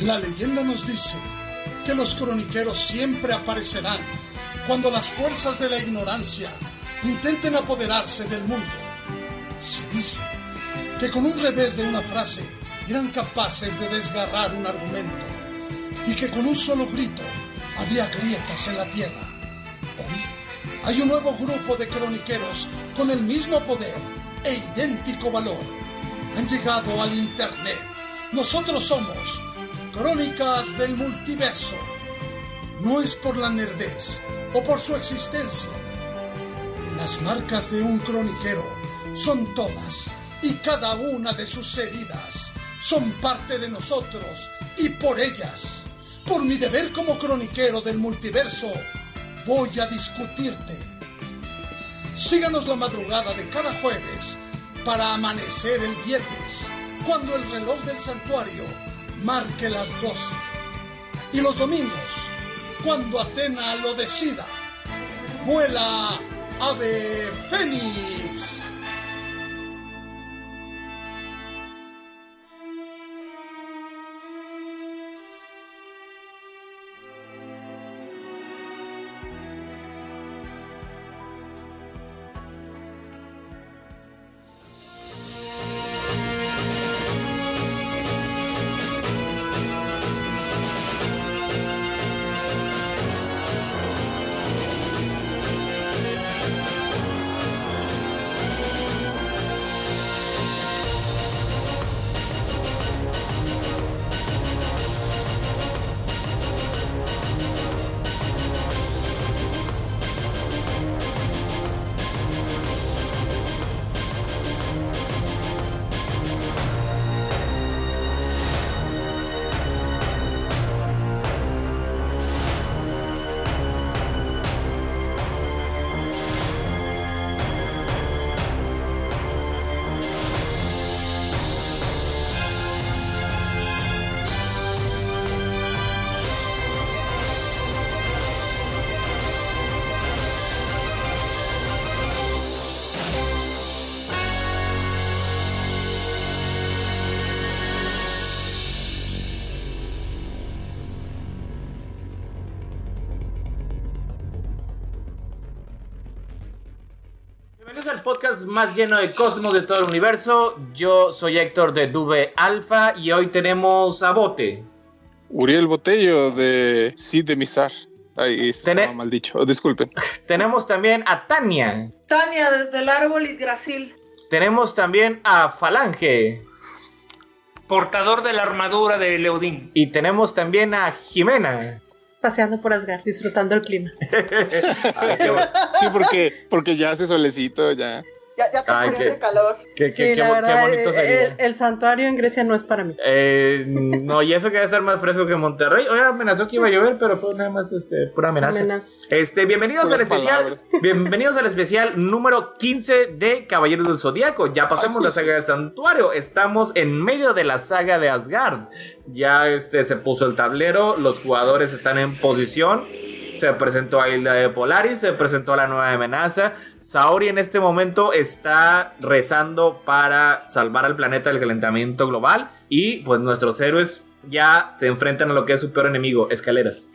La leyenda nos dice que los croniqueros siempre aparecerán cuando las fuerzas de la ignorancia intenten apoderarse del mundo. Se dice que con un revés de una frase eran capaces de desgarrar un argumento y que con un solo grito había grietas en la tierra. Hoy hay un nuevo grupo de croniqueros con el mismo poder e idéntico valor. Han llegado al internet. Nosotros somos Crónicas del Multiverso. No es por la nerdez o por su existencia. Las marcas de un croniquero son todas y cada una de sus heridas son parte de nosotros y por ellas, por mi deber como croniquero del multiverso, voy a discutirte. Síganos la madrugada de cada jueves para amanecer el viernes, cuando el reloj del santuario marque las 12. Y los domingos, cuando Atena lo decida. ¡Vuela, ave fénix! Bienvenidos al podcast más lleno de cosmos de todo el universo. Yo soy Héctor de Dube Alfa y hoy tenemos a Bote. Uriel Botello de Cid de Mizar. Ahí estaba mal dicho, disculpen. Tenemos también a Tania. Tania desde el árbol Yggdrasil. Tenemos también a Falange. Portador de la armadura de Leodín. Y tenemos también a Jimena. Paseando por Asgard, disfrutando el clima. Ay, Sí, porque ya hace solecito, ya. Ya te ponías de calor. Qué bonito sería. El santuario en Grecia no es para mí. No, y eso que va a estar más fresco que Monterrey. Oye, amenazó que iba a llover, pero fue nada más pura amenaza. Bienvenidos al especial. Bienvenidos al especial número 15 de Caballeros del Zodíaco. Ya pasamos la saga del santuario. Estamos en medio de la saga de Asgard. Ya se puso el tablero. Los jugadores están en posición. Se presentó a Isla de Polaris, se presentó la nueva amenaza. Saori en este momento está rezando para salvar al planeta del calentamiento global. Y pues nuestros héroes ya se enfrentan a lo que es su peor enemigo, escaleras.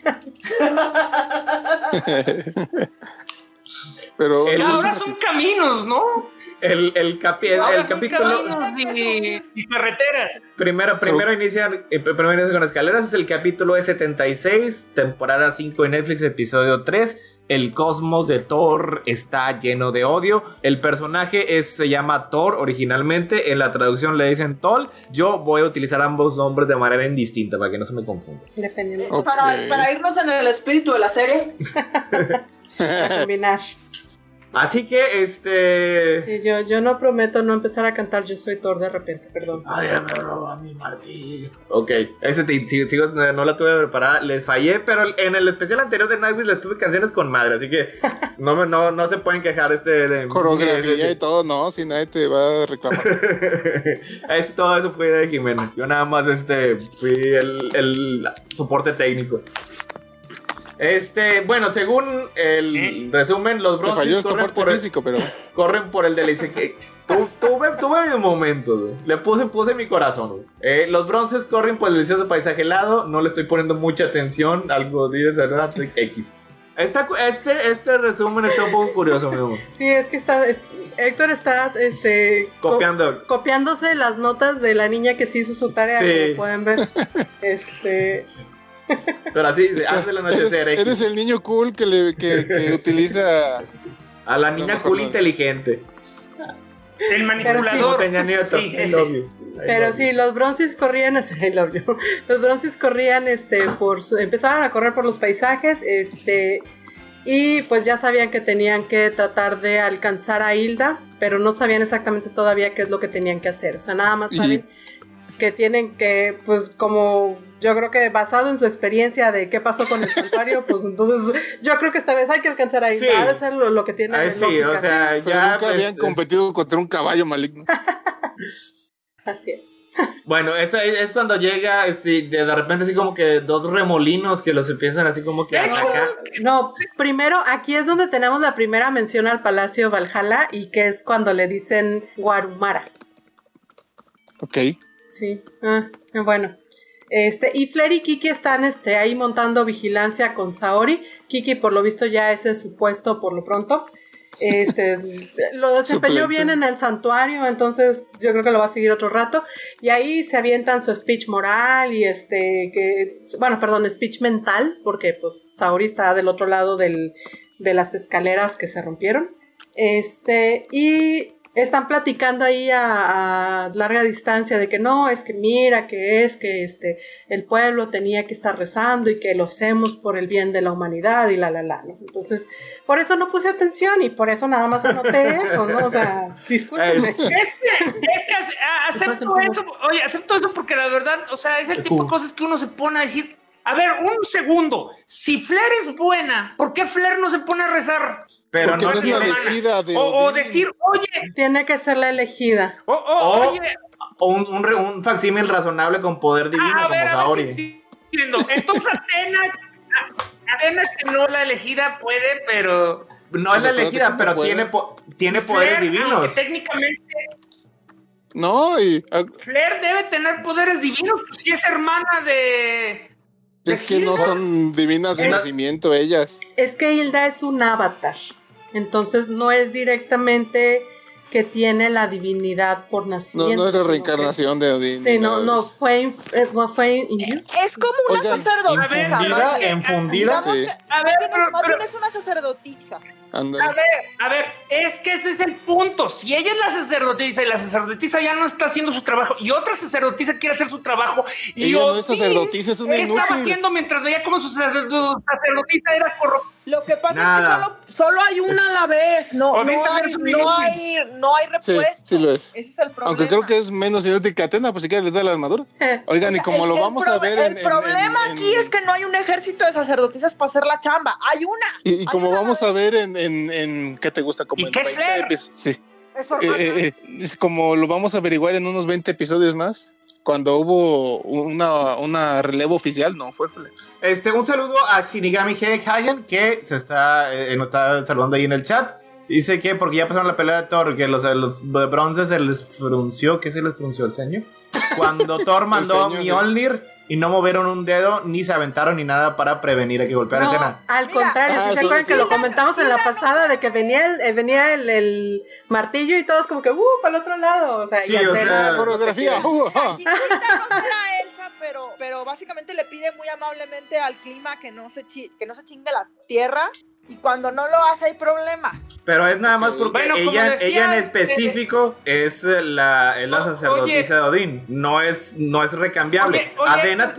Pero ahora son caminos, ¿no? El capítulo y carreteras. Primero inician con escaleras. Es el capítulo E76, temporada 5 de Netflix, episodio 3. El cosmos de Thor está lleno de odio. El personaje se llama Thor originalmente. En la traducción le dicen Tol. Yo voy a utilizar ambos nombres de manera indistinta para que no se me confunda. Dependiendo. Okay. Para irnos en el espíritu de la serie. Para combinar. Así que Sí, yo no prometo no empezar a cantar Yo soy Thor de repente, perdón. Ay, me roba mi martillo. Ok, sigo, no la tuve preparada. Les fallé, pero en el especial anterior de Nightwish les tuve canciones con madre. Así que no se pueden quejar de coreografía y todo, no, si nadie te va a reclamar. Todo eso fue de Jimena. Yo nada más fui el soporte técnico. Bueno, según el resumen, los Bronzes falló el soporte físico, pero corren por el de tuve un momento, güey. Le puse mi corazón, güey. Los Bronzes corren por el delicioso paisaje helado. No le estoy poniendo mucha atención. Algo dices, X. Este resumen está un poco curioso, mi amor. Sí, es que Héctor está copiándose las notas de la niña que sí hizo su tarea, como pueden ver. Pero así hace el anochecer. Eres el niño cool que utiliza a la niña cool inteligente. El manipulador. Pero sí, los Bronzes corrían, los Bronzes corrían, empezaron a correr por los paisajes, y pues ya sabían que tenían que tratar de alcanzar a Hilda, pero no sabían exactamente todavía qué es lo que tenían que hacer. O sea, nada más saben que tienen que, pues como yo creo que basado en su experiencia de qué pasó con el santuario, pues entonces yo creo que esta vez hay que alcanzar a Hilda. Ha de ser lo que tiene lógica. Sí, o sea, pero ya nunca habían competido contra un caballo maligno. Así es. Bueno, es cuando llega de repente así como que dos remolinos que los empiezan así como que a atacar. No, primero aquí es donde tenemos la primera mención al Palacio Valhalla, y que es cuando le dicen Guarumara. Ok. Sí, bueno. Y Flair y Kiki están ahí montando vigilancia con Saori. Kiki por lo visto ya ese es su puesto por lo pronto. Lo desempeñó bien en el santuario, entonces yo creo que lo va a seguir otro rato. Y ahí se avientan su speech moral y speech mental, porque pues Saori está del otro lado de las escaleras que se rompieron. Y están platicando ahí a larga distancia de que no, es que mira, que el pueblo tenía que estar rezando y que lo hacemos por el bien de la humanidad y ¿no? Entonces, por eso no puse atención y por eso nada más anoté eso, ¿no? O sea, discúlpenme. Es que acepto eso porque la verdad, o sea, es el tipo de cosas que uno se pone a decir, a ver, un segundo, si Flair es buena, ¿por qué Flair no se pone a rezar? Pero porque no es la elegida de o decir, oye, tiene que ser la elegida. Oye, o un facsímil razonable con poder divino como Saori. Entonces Atena que no la elegida puede, pero no es la elegida, pero tiene poderes divinos. Técnicamente no, Flair debe tener poderes divinos, pues si es hermana de es que no son divinas de nacimiento ellas. Es que Hilda es un avatar, entonces no es directamente que tiene la divinidad por nacimiento. No es la reencarnación de Odín. Sí, no fue es como una sacerdotisa. Enfundida. Sí. Más bien es una sacerdotisa. A ver, es que ese es el punto. Si ella es la sacerdotisa y la sacerdotisa ya no está haciendo su trabajo y otra sacerdotisa quiere hacer su trabajo y ella no es sacerdotisa, es una ¿qué inútil. estaba haciendo mientras veía cómo su sacerdotisa era corrupta? Lo que pasa es que solo hay una a la vez, no hay repuesto. Sí lo es. Ese es el problema. Aunque creo que es menos inútil que Atena, pues si quieren les da la armadura. Oigan, y como lo vamos a ver el problema aquí es que no hay un ejército de sacerdotisas para hacer la chamba. Hay una. Y como vamos a ver en ¿qué te gusta? Como ¿Y en qué es Flair? Sí. Es como lo vamos a averiguar en unos 20 episodios más. Cuando hubo una relevo oficial, no fue Flair. Un saludo a Shinigami Hagen, que nos está saludando ahí en el chat. Dice que porque ya pasaron la pelea de Thor, que los bronces se les frunció. ¿Qué se les frunció el ceño? Cuando Thor mandó a Mjolnir y no movieron un dedo, ni se aventaron ni nada para prevenir a que golpeara a Atena. Al contrario, si se acuerdan que lo comentamos en la pasada de que venía el martillo y todos como que para el otro lado. O sea, sí, la coreografía. no era Elsa, pero básicamente le pide muy amablemente al clima que no se chingue la tierra. Y cuando no lo hace hay problemas. Pero es nada más porque ella en específico es la sacerdotisa de Odín. No es recambiable. Atena.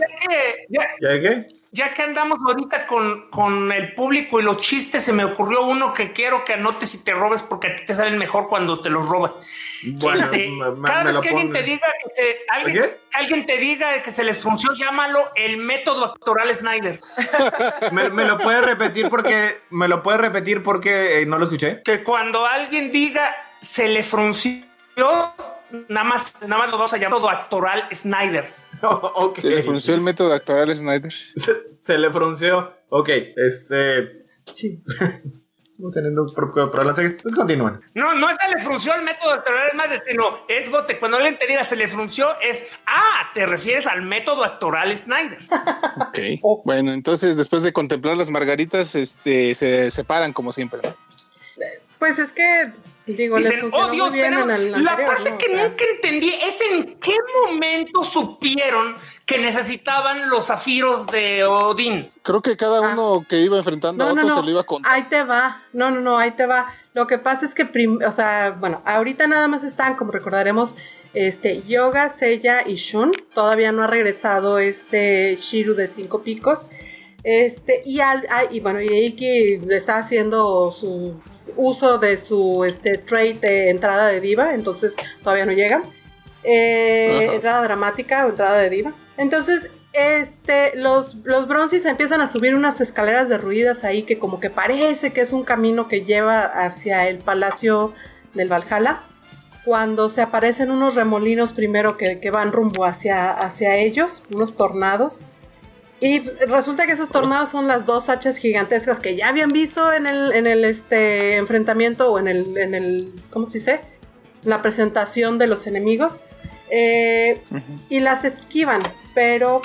Ya que andamos ahorita con el público y los chistes, se me ocurrió uno que quiero que anotes y te robes porque a ti te salen mejor cuando te los robas. Bueno, cada vez que alguien te diga alguien te diga que se les frunció, llámalo el método actoral Snyder. ¿Me lo puedes repetir porque no lo escuché? Que cuando alguien diga se le frunció, nada más lo vamos a llamar método actoral Snyder. Okay. Se le frunció el método actoral Snyder. Se le frunció. Ok, Sí. Estamos teniendo un problema. Entonces continúan. No se le frunció el método actoral, es más destino. Es bote. Cuando alguien te diga se le frunció, te refieres al método actoral Snyder. Ok. Bueno, entonces después de contemplar las margaritas, se separan como siempre. Pues es que, digo, dicen, les funcionó muy bien en el la anterior, parte que nunca entendí es en qué momento supieron que necesitaban los zafiros de Odín. Creo que cada uno que iba enfrentando a otro se lo iba a contar. Ahí te va. ahí te va. Lo que pasa es que, ahorita nada más están, como recordaremos, Yoga, Seiya y Shun. Todavía no ha regresado Shiru de 5 picos. Y Iki está haciendo su uso de su trade de entrada de diva, entonces todavía no llegan. Entrada dramática o entrada de diva. Entonces, los Bronzys empiezan a subir unas escaleras derruidas ahí que como que parece que es un camino que lleva hacia el palacio del Valhalla. Cuando se aparecen unos remolinos primero que van rumbo hacia ellos, unos tornados. Y resulta que esos tornados son las 2 hachas gigantescas que ya habían visto en el enfrentamiento o en el ¿cómo se dice? La presentación de los enemigos. Y las esquivan, pero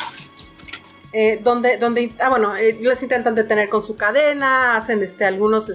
les intentan detener con su cadena, hacen algunos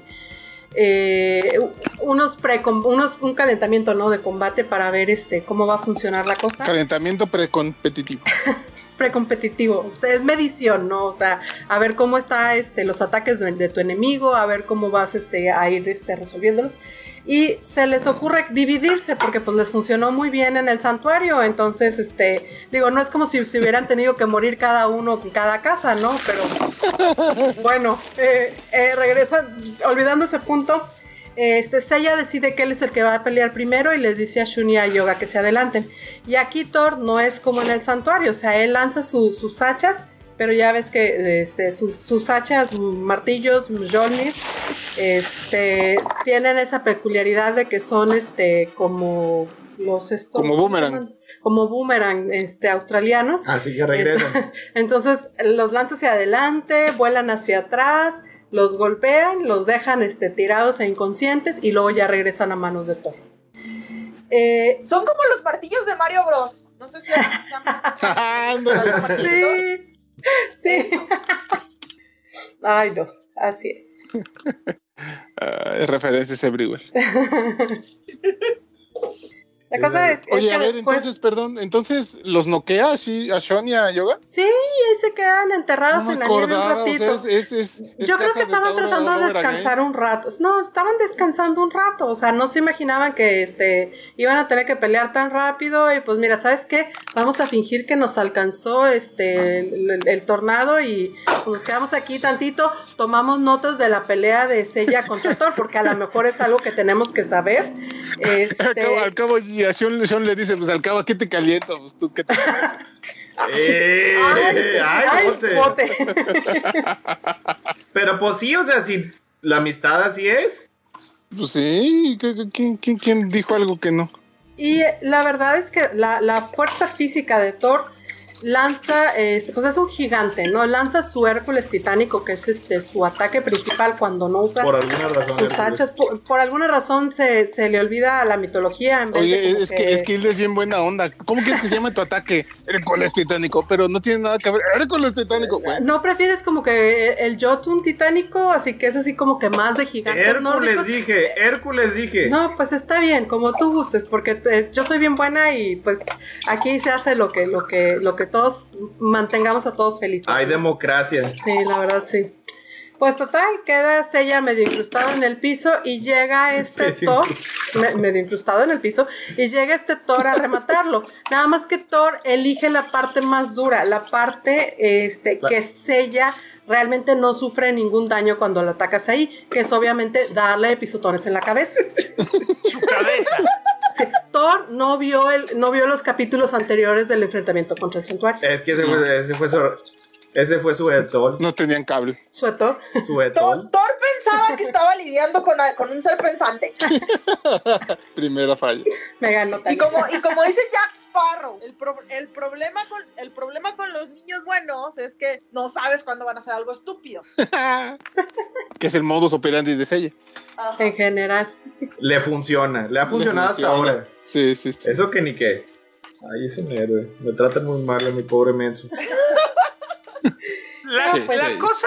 un calentamiento, ¿no? De combate para ver cómo va a funcionar la cosa. Calentamiento precompetitivo. Precompetitivo, es medición, ¿no? O sea, a ver cómo está los ataques de tu enemigo, a ver cómo vas a ir resolviéndolos. Y se les ocurre dividirse porque pues les funcionó muy bien en el santuario. Entonces, no es como si se hubieran tenido que morir cada uno en cada casa, ¿no? Pero bueno, regresan, olvidando ese punto. Seiya decide que él es el que va a pelear primero y les dice a Shun y a Yoga que se adelanten. Y aquí Thor no es como en el santuario, o sea, él lanza sus hachas, pero ya ves que sus hachas, martillos, Mjolnir, tienen esa peculiaridad de que son como los como boomerang. Como boomerang australianos. Así que regresan. Entonces los lanza hacia adelante, vuelan hacia atrás, los golpean, los dejan tirados e inconscientes y luego ya regresan a manos de Thor. Son como los martillos de Mario Bros. No sé si han visto. Sí. Ay, no, así es. Referencias everywhere. La cosa es oye, que a ver, después... entonces ¿los noquea así a Shun y a Yoga? Sí, ahí se quedan enterrados en la nieve un ratito. O sea, yo creo que estaban tratando de descansar un rato. No, estaban descansando un rato. O sea, no se imaginaban que iban a tener que pelear tan rápido. Y pues mira, ¿sabes qué? Vamos a fingir que nos alcanzó el tornado y pues, nos quedamos aquí tantito. Tomamos notas de la pelea de Seiya contra Thor, porque a lo mejor es algo que tenemos que saber. Al cabo, y a Shun le dice, pues al cabo, ¿qué te caliento? Pues tú, ¿qué te ¡Ay, bote! Pero pues sí, o sea, si la amistad así es. Pues sí, ¿quién dijo algo que no? Y la verdad es que la fuerza física de Thor lanza, pues es un gigante, ¿no? Lanza su Hércules titánico, que es su ataque principal cuando no usa por alguna razón sus hachas. Por alguna razón se le olvida la mitología. En vez Oye, es que él es bien buena onda. ¿Cómo quieres que se llame tu ataque? Hércules titánico, pero no tiene nada que ver. Hércules titánico, güey. ¿No prefieres como que el Jotun titánico? Así que es así como que más de gigantes Hércules dije. No, pues está bien, como tú gustes, porque yo soy bien buena y pues aquí se hace lo que todos mantengamos a todos felices. Hay democracia. Sí, la verdad, sí. Pues total, queda Seiya medio incrustado en el piso y llega Thor, medio incrustado en el piso, y llega Thor a rematarlo. Nada más que Thor elige la parte más dura, la parte que Seiya realmente no sufre ningún daño cuando lo atacas ahí, que es obviamente darle pisotones en la cabeza. Su cabeza. Sí, Thor no vio los capítulos anteriores del enfrentamiento contra el santuario. Es que ese fue su etol. No tenían cable. ¿Su etol? Su etol. Thor pensaba que estaba lidiando con un ser pensante. Primera falla. Me ganó también. Y como dice Jack Sparrow, el problema con los niños buenos es que no sabes cuándo van a hacer algo estúpido. Que es el modus operandi de Seiya. En general. Le ha funcionado hasta ahora. Sí. Eso que ni qué. Ay, es un héroe. Me tratan muy mal a mi pobre menso. La cosa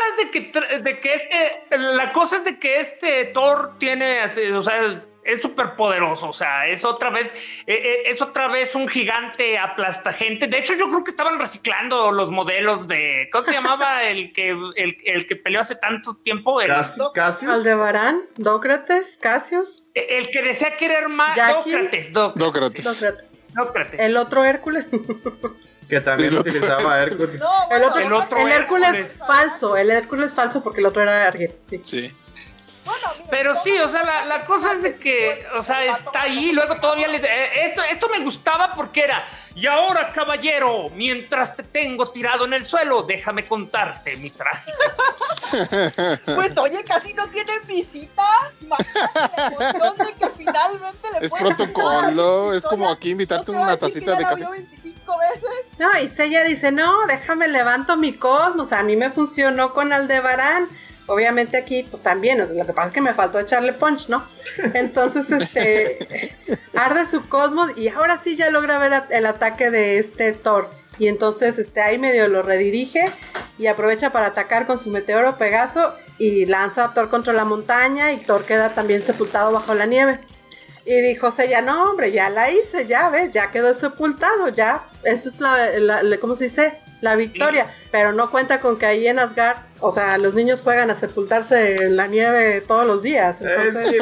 es de que este Thor tiene, o sea, es súper poderoso, o sea, es otra vez un gigante aplasta gente. De hecho, yo creo que estaban reciclando los modelos de, ¿cómo se llamaba el que peleó hace tanto tiempo? Cassius. Aldebarán, Dócrates, Cassius. El que decía que era hermano Dócrates. El otro Hércules. Que también utilizaba Hércules. No, bueno, el Hércules falso. El Hércules falso porque el otro era Arget. Sí. Bueno, mira, pero sí, o sea, la cosa es de que, o sea, está ahí, luego todavía esto me gustaba porque era, y ahora, caballero, mientras te tengo tirado en el suelo, déjame contarte mi trágica. Pues oye, casi no tienen visitas. Imagínate la emoción de que finalmente le es puedes protocolo, es como aquí invitarte una tacita de café. Vio 25 veces. No, y Seiya dice, no, déjame levanto mi cosmos, a mí me funcionó con Aldebarán. Obviamente aquí, pues también, lo que pasa es que me faltó echarle punch, ¿no? Entonces, arde su cosmos y ahora sí ya logra ver el ataque de Thor. Y entonces, ahí medio lo redirige y aprovecha para atacar con su meteoro Pegaso y lanza a Thor contra la montaña y Thor queda también sepultado bajo la nieve. Y dijo Seiya, no, hombre, ya la hice, ya ves, ya quedó sepultado, ya. Esta es ¿cómo se dice? La victoria, pero no cuenta con que ahí en Asgard, o sea, los niños juegan a sepultarse en la nieve todos los días. Entonces,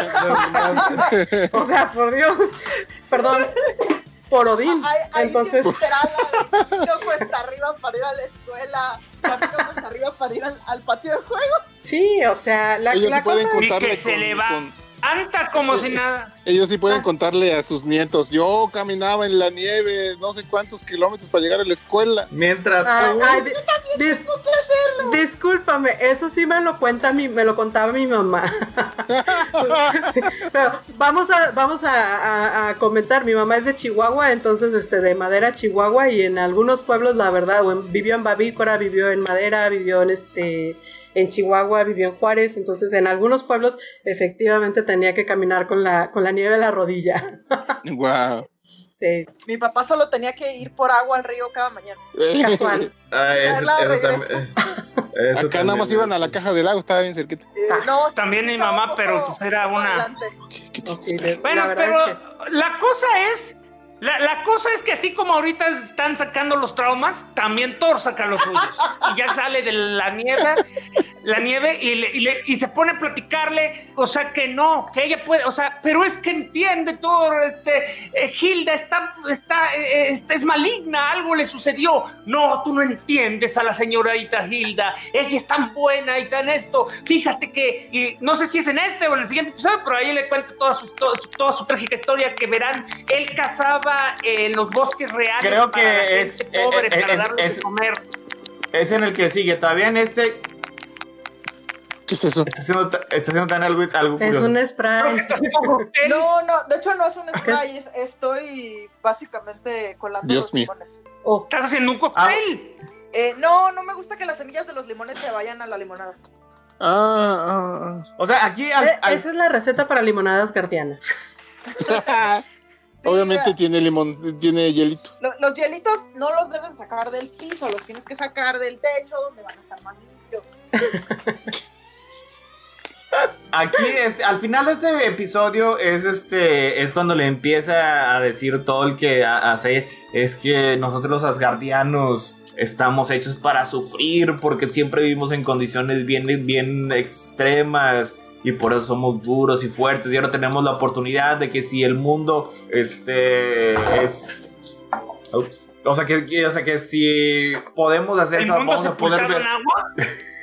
o sea, por Dios, perdón, por Odín. Entonces, camino cuesta arriba para ir a la escuela, camino cuesta arriba para ir al patio de juegos. Sí, o sea, ellos sí pueden y que se le va. Anta como si nada. Ellos sí pueden contarle a sus nietos. Yo caminaba en la nieve no sé cuántos kilómetros para llegar a la escuela. Mientras yo también tengo que hacerlo. Discúlpame, eso sí me lo contaba mi mamá. Sí, pero vamos a comentar. Mi mamá es de Chihuahua, entonces de Madera, Chihuahua, y en algunos pueblos, la verdad, vivió en Bavícora, vivió en Madera, vivió en Chihuahua, vivió en Juárez, entonces en algunos pueblos efectivamente tenía que caminar con la nieve a la rodilla. Wow. Sí. Mi papá solo tenía que ir por agua al río cada mañana. Casual. Eso acá nada más iban a la caja del lago, estaba bien cerquita. No, también mi mamá, pero pues era una... Bueno, pero es que... la cosa es que así como ahorita están sacando los traumas, también Thor saca los suyos. Y ya sale de la nieve y se pone a platicarle, o sea, que ella puede, o sea, pero es que entiende Thor, Hilda es maligna, algo le sucedió. No, tú no entiendes a la señorita Hilda, ella es tan buena y tan esto. Fíjate que, y no sé si es en o en el siguiente episodio, pero ahí le cuento toda su trágica historia que verán. Él cazaba en los bosques reales. Creo que es pobre para darle de comer. Es en el que sigue. Todavía en ¿Qué es eso? Está haciendo tan algo es curioso. Un spray. No, de hecho no es un spray. Estoy básicamente colando los limones. ¿Estás haciendo un cóctel? No me gusta que las semillas de los limones se vayan a la limonada. O sea, aquí esa es la receta para limonadas guardianas. Obviamente tiene limón, tiene hielito. Los hielitos no los debes sacar del piso, los tienes que sacar del techo donde van a estar más limpios. Aquí al final de este episodio es cuando le empieza a decir todo el que hace, es que nosotros los asgardianos estamos hechos para sufrir porque siempre vivimos en condiciones bien extremas. Y por eso somos duros y fuertes. Y ahora tenemos la oportunidad de que si el mundo o sea que si podemos hacer eso, vamos a poder ver. Agua?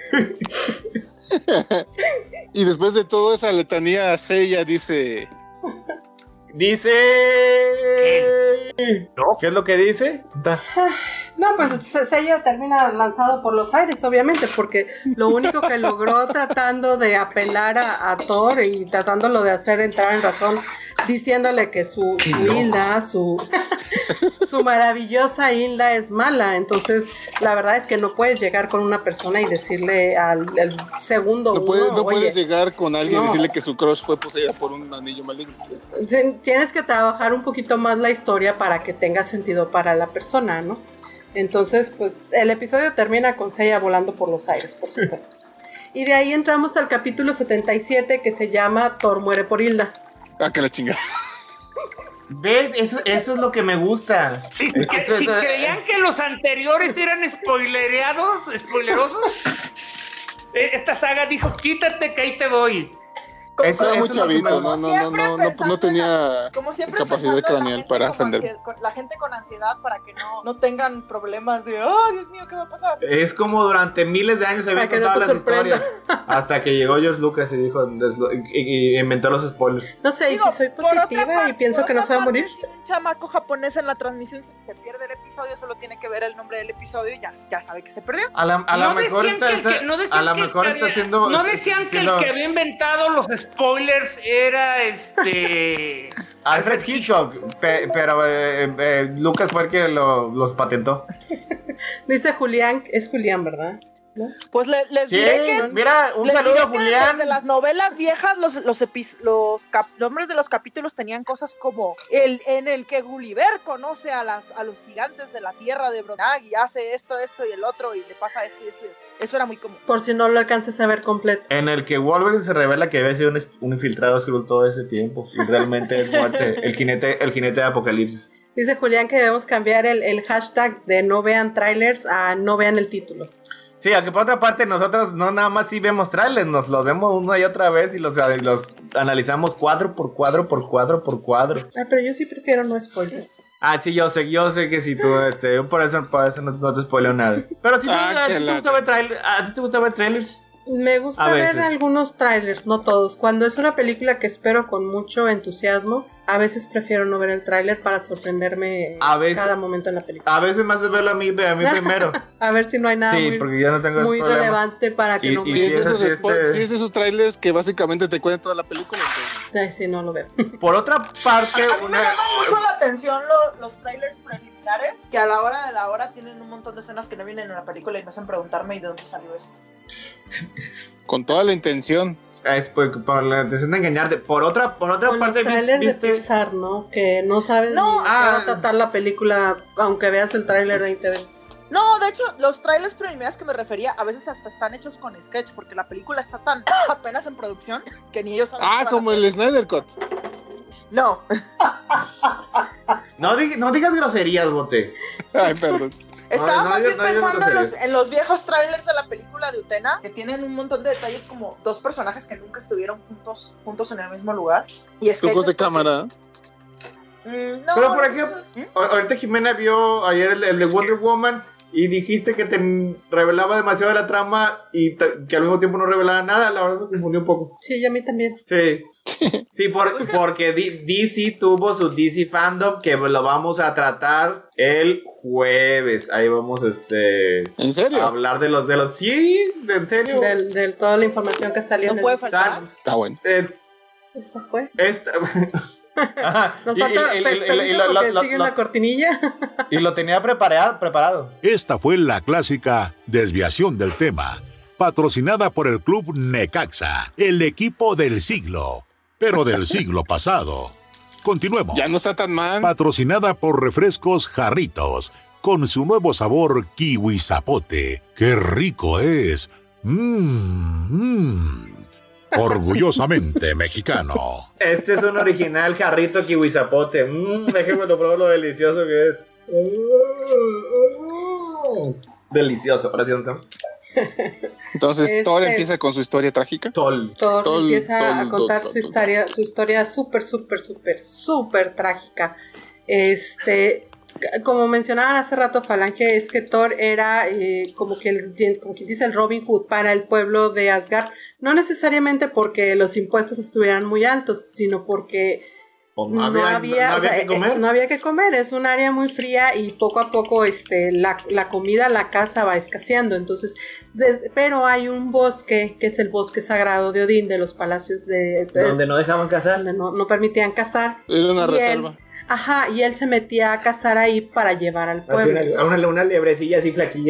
Y después de toda esa letanía, Seiya dice. ¿Qué es lo que dice? No, pues Seiya termina lanzado por los aires, obviamente, porque lo único que logró tratando de apelar a Thor y tratándolo de hacer entrar en razón, diciéndole que su Hilda, su maravillosa Hilda es mala. Entonces, la verdad es que no puedes llegar con una persona y decirle al segundo no puedes llegar con alguien y decirle que su crush fue poseída por un anillo maligno. Tienes que trabajar un poquito más la historia para que tenga sentido para la persona, ¿no? Entonces, pues, el episodio termina con Seiya volando por los aires, por supuesto. Y de ahí entramos al capítulo 77, que se llama Thor muere por Hilda. Ah, que la chingada. ¿Ves? Eso es lo que me gusta. Si creían que los anteriores eran spoilerosos, esta saga dijo, quítate que ahí te voy. Eso es muy chavito, no tenía capacidad craneal para defender. La gente con ansiedad para que no tengan problemas de, oh, Dios mío, ¿qué va a pasar? Es como durante miles de años se habían contado las historias. Hasta que llegó George Lucas y dijo, y inventó los spoilers. No sé, y si soy positiva y pienso que no se va a morir. Si un chamaco japonés en la transmisión se pierde el episodio, solo tiene que ver el nombre del episodio y ya sabe que se perdió. A lo mejor está haciendo. No decían que el que había inventado los spoilers era Alfred Hitchcock, pero Lucas fue el que los patentó. Dice Julián, es Julián, ¿verdad? ¿No? Pues les diré que mira, un saludo a Julián. De las novelas viejas, los nombres de los capítulos tenían cosas como en el que Gulliver conoce a los gigantes de la tierra de Brunag y hace esto y el otro y le pasa esto y esto. Eso era muy común. Por si no lo alcances a ver completo. En el que Wolverine se revela que había sido un infiltrado Skrull todo ese tiempo y realmente es muerte, el jinete de Apocalipsis. Dice Julián que debemos cambiar el hashtag de no vean trailers a no vean el título. Sí, aunque por otra parte nosotros no nada más sí vemos trailers, nos los vemos una y otra vez y los analizamos cuadro por cuadro. Ah, pero yo sí prefiero no spoilers. Ah, sí, yo sé que si tú, por eso no te spoileo nada. Pero si ¿a ti te gusta ver trailers? Me gusta ver algunos trailers, no todos. Cuando es una película que espero con mucho entusiasmo, a veces prefiero no ver el tráiler para sorprenderme cada momento en la película. A veces más es verlo a mí primero. A ver si no hay nada porque yo no tengo muy relevante para que no me... Si es de esos trailers que básicamente te cuentan toda la película. Ay, sí, no lo veo. Por otra parte... A mí me llaman mucho la atención los trailers preliminares, que a la hora de la hora tienen un montón de escenas que no vienen en la película y me hacen preguntarme ¿y de dónde salió esto? Con toda la intención. Es por la intención de engañarte. Por otra parte, los trailers de Pixar, ¿no? Que no sabes ni qué va a tratar la película, aunque veas el trailer 20 veces. No, de hecho, los trailers preliminares que me refería a veces hasta están hechos con sketch, porque la película está tan apenas en producción que ni ellos saben. Como el Snyder Cut. No. No digas groserías, Bote. Ay, perdón. Estaba más bien pensando en los viejos trailers de la película de Utena, que tienen un montón de detalles como dos personajes que nunca estuvieron juntos en el mismo lugar. Y trucos de cámara. No, pero por ejemplo, ahorita Jimena vio ayer el de Wonder Woman y dijiste que te revelaba demasiado de la trama y que al mismo tiempo no revelaba nada. La verdad me confundió un poco. Sí, a mí también. Sí. Sí, porque DC tuvo su DC Fandom que lo vamos a tratar el jueves. Ahí vamos ¿En serio? A hablar de los sí, en serio. De toda la información que salió. No puede faltar. Está bueno. Esta fue. Nos falta porque sigue la cortinilla. Y lo tenía preparado. Esta fue la clásica desviación del tema, patrocinada por el Club Necaxa, el equipo del siglo, pero del siglo pasado. Continuemos. Ya no está tan mal. Patrocinada por Refrescos Jarritos, con su nuevo sabor kiwi zapote. ¡Qué rico es! Orgullosamente mexicano. Este es un original jarrito kiwi zapote. Déjenme probar lo delicioso que es. Delicioso. Ahora sí, ¿dónde estamos? Entonces Thor empieza con su historia trágica. Thor empieza a contar su historia súper trágica. Como mencionaban hace rato Falange, es que Thor era como quien dice el Robin Hood para el pueblo de Asgard, no necesariamente porque los impuestos estuvieran muy altos, sino porque Pues no había que comer. No había que comer, es un área muy fría y poco a poco la comida, la casa va escaseando. Entonces, pero hay un bosque, que es el bosque sagrado de Odín, de los palacios donde no dejaban cazar. Donde no permitían cazar. Era una reserva. Y él se metía a cazar ahí para llevar al pueblo. Una lebrecilla así flaquilla.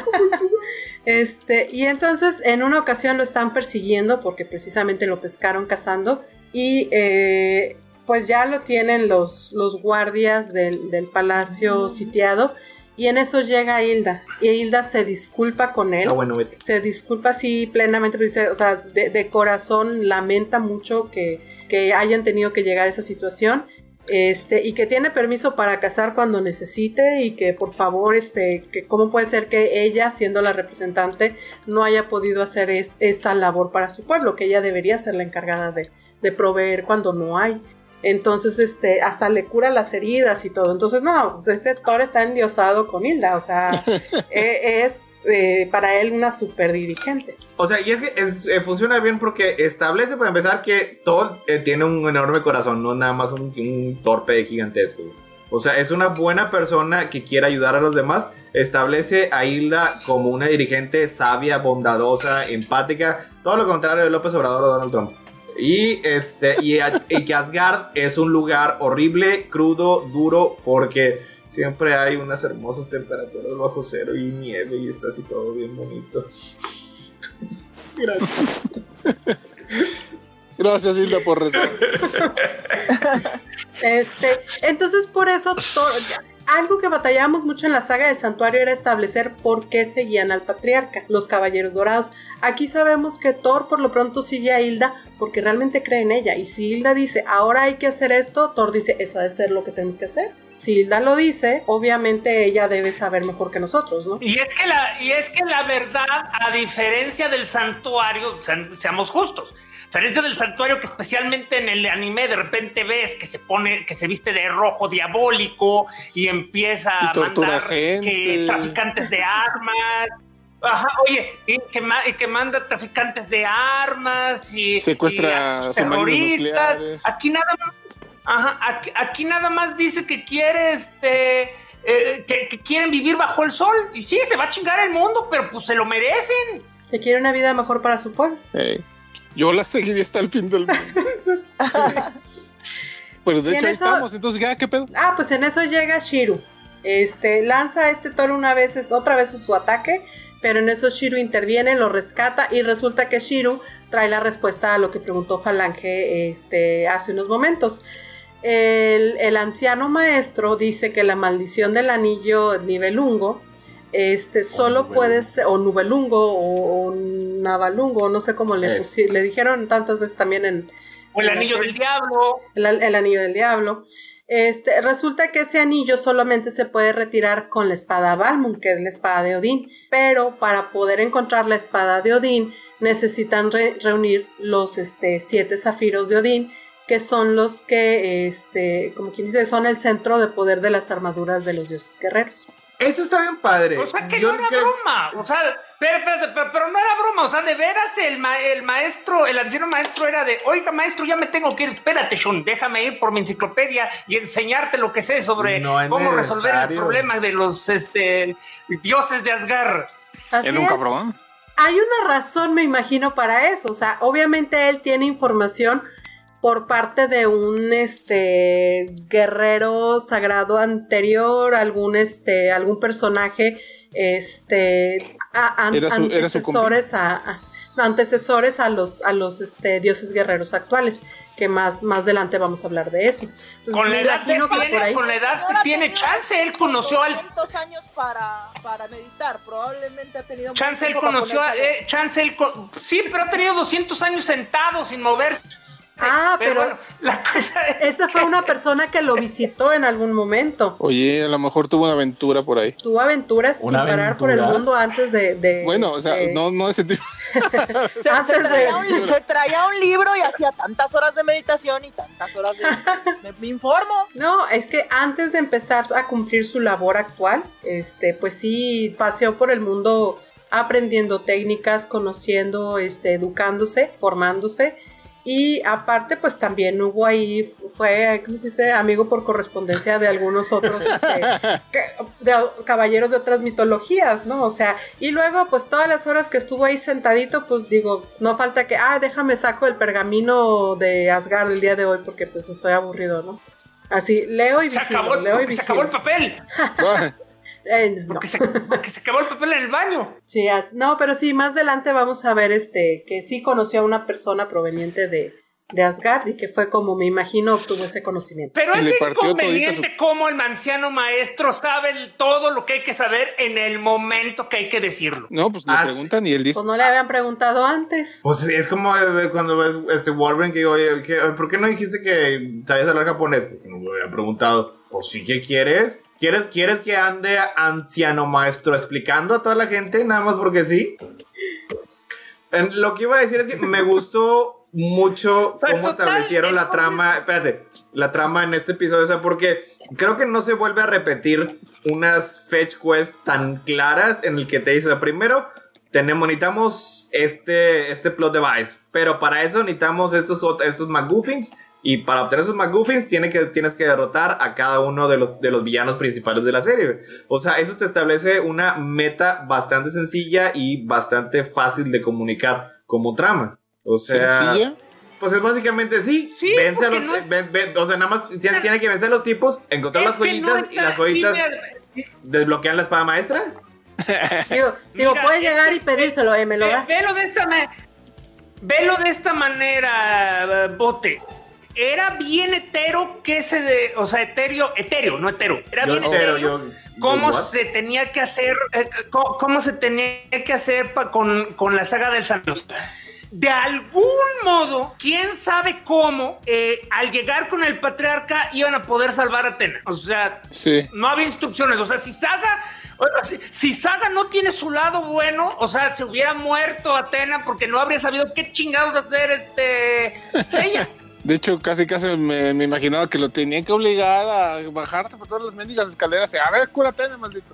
Y entonces en una ocasión lo están persiguiendo porque precisamente lo pescaron cazando y pues ya lo tienen los guardias del palacio sitiado y en eso llega Hilda y Hilda se disculpa con él. Bueno, vete. Se disculpa así plenamente, dice, o sea, de corazón lamenta mucho que hayan tenido que llegar a esa situación. Y que tiene permiso para cazar cuando necesite y que por favor, que cómo puede ser que ella, siendo la representante, no haya podido hacer esa labor para su pueblo, que ella debería ser la encargada de proveer cuando no hay. Entonces, hasta le cura las heridas y todo. Entonces, no, pues Thor está endiosado con Hilda, o sea, es para él una super dirigente. O sea, y es que funciona bien porque establece, para empezar, que Thor tiene un enorme corazón, no nada más un torpe gigantesco. O sea, es una buena persona que quiere ayudar a los demás. Establece a Hilda como una dirigente sabia, bondadosa, empática. Todo lo contrario de López Obrador o Donald Trump. Y que Asgard es un lugar horrible, crudo, duro, porque siempre hay unas hermosas temperaturas bajo cero y nieve y está así todo bien bonito. Gracias. Gracias, Hilda, por rezar. Entonces, por eso, algo que batallamos mucho en la saga del santuario era establecer por qué seguían al patriarca, los caballeros dorados. Aquí sabemos que Thor por lo pronto sigue a Hilda porque realmente cree en ella. Y si Hilda dice, ahora hay que hacer esto, Thor dice, eso ha de ser lo que tenemos que hacer. Si Hilda lo dice, obviamente ella debe saber mejor que nosotros, ¿no? Y es que la verdad, a diferencia del santuario, seamos justos, a diferencia del santuario, que especialmente en el anime de repente ves que se viste de rojo diabólico y empieza a mandar traficantes de armas. Ajá, oye, y que manda traficantes de armas y secuestra terroristas. Aquí nada más. Ajá, aquí nada más dice que quiere que quieren vivir bajo el sol. Y sí, se va a chingar el mundo, pero pues se lo merecen. Se quiere una vida mejor para su pueblo. Yo la seguiría hasta el fin del mundo. Pero de hecho ahí estamos, entonces ya, ¿qué pedo? Pues en eso llega Shiro. Lanza Thor otra vez su ataque, pero en eso Shiro interviene, lo rescata y resulta que Shiro trae la respuesta a lo que preguntó Falange hace unos momentos. El anciano maestro dice que la maldición del anillo Nibelungo solo puede ser, o Nubelungo o Navalungo, no sé cómo le dijeron tantas veces también o el anillo del diablo. El anillo del diablo. Resulta que ese anillo solamente se puede retirar con la espada Balmung, que es la espada de Odín, pero para poder encontrar la espada de Odín necesitan reunir los 7 zafiros de Odín, que son los que, como quien dice, son el centro de poder de las armaduras de los dioses guerreros. Eso está bien padre. O sea, que no era broma. O sea, pero no era broma. O sea, de veras el maestro, el anciano maestro era de, oiga, maestro, ya me tengo que ir. Espérate, Shun, déjame ir por mi enciclopedia y enseñarte lo que sé sobre cómo resolver el problema de los dioses de Asgard. Era un cabrón. Hay una razón, me imagino, para eso. O sea, obviamente él tiene información por parte de un guerrero sagrado anterior, algún personaje antecesores a los dioses guerreros actuales, que más adelante vamos a hablar de eso. Entonces, con la edad tiene chance, él conoció al años para meditar, probablemente ha tenido chance, él conoció sí, pero ha tenido 200 años sentado sin moverse. Pero bueno, la cosa es esa fue una persona que lo visitó en algún momento. Oye, a lo mejor tuvo una aventura por ahí. Tuvo aventuras sin parar por el mundo antes de bueno, o sea, no ese tipo. Se traía un libro y hacía tantas horas de meditación y tantas horas me informo. No, es que antes de empezar a cumplir su labor actual, pues sí paseó por el mundo aprendiendo técnicas, conociendo, educándose, formándose. Y aparte, pues también hubo ahí, fue, ¿cómo se dice? Amigo por correspondencia de algunos otros de caballeros de otras mitologías, ¿no? O sea, y luego, pues todas las horas que estuvo ahí sentadito, pues digo, no falta que, déjame saco el pergamino de Asgard el día de hoy porque pues estoy aburrido, ¿no? Así, leo y vigilo, leo y vigilo. Se acabó el papel. No. Porque se acabó el papel en el baño. Sí, no, pero sí, más adelante vamos a ver que sí conoció a una persona proveniente de Asgard y que fue como, me imagino, obtuvo ese conocimiento. Pero es inconveniente como el anciano maestro sabe todo lo que hay que saber en el momento que hay que decirlo. No, pues le preguntan y él dice. Pues no le habían preguntado antes. Pues es como cuando ves Wolverine que digo, oye, ¿por qué no dijiste que sabías hablar japonés? Porque no me habían preguntado. Pues sí, ¿qué quieres? ¿Quieres que ande anciano maestro explicando a toda la gente? Nada más porque sí. Lo que iba a decir es que me gustó mucho cómo establecieron la trama. Espérate, la trama en este episodio. O sea, porque creo que no se vuelve a repetir unas fetch quests tan claras en el que te dice, primero, necesitamos este plot device. Pero para eso necesitamos estos MacGuffins. Y para obtener esos MacGuffins tienes que derrotar a cada uno de los villanos principales de la serie. O sea, eso te establece una meta bastante sencilla y bastante fácil de comunicar como trama. O sea, ¿sencilla? Pues es básicamente sí. Vence a los, o sea, nada más tiene que vencer a los tipos, encontrar las joyitas y las joyitas desbloquean la espada maestra. Digo, puedes llegar y pedírselo, me lo das. Velo de esta manera, Bote. Era bien etéreo no etéreo. Era bien etéreo. ¿Cómo se tenía que hacer? ¿Cómo se tenía que hacer con la saga del Santos? De algún modo, quién sabe cómo, al llegar con el patriarca iban a poder salvar a Athena. O sea, sí. No había instrucciones. O sea, si Saga no tiene su lado bueno, o sea, se hubiera muerto Athena porque no habría sabido qué chingados hacer Seiya. De hecho, casi me imaginaba que lo tenían que obligar a bajarse por todas las mendigas escaleras y a ver, cúrate, maldito.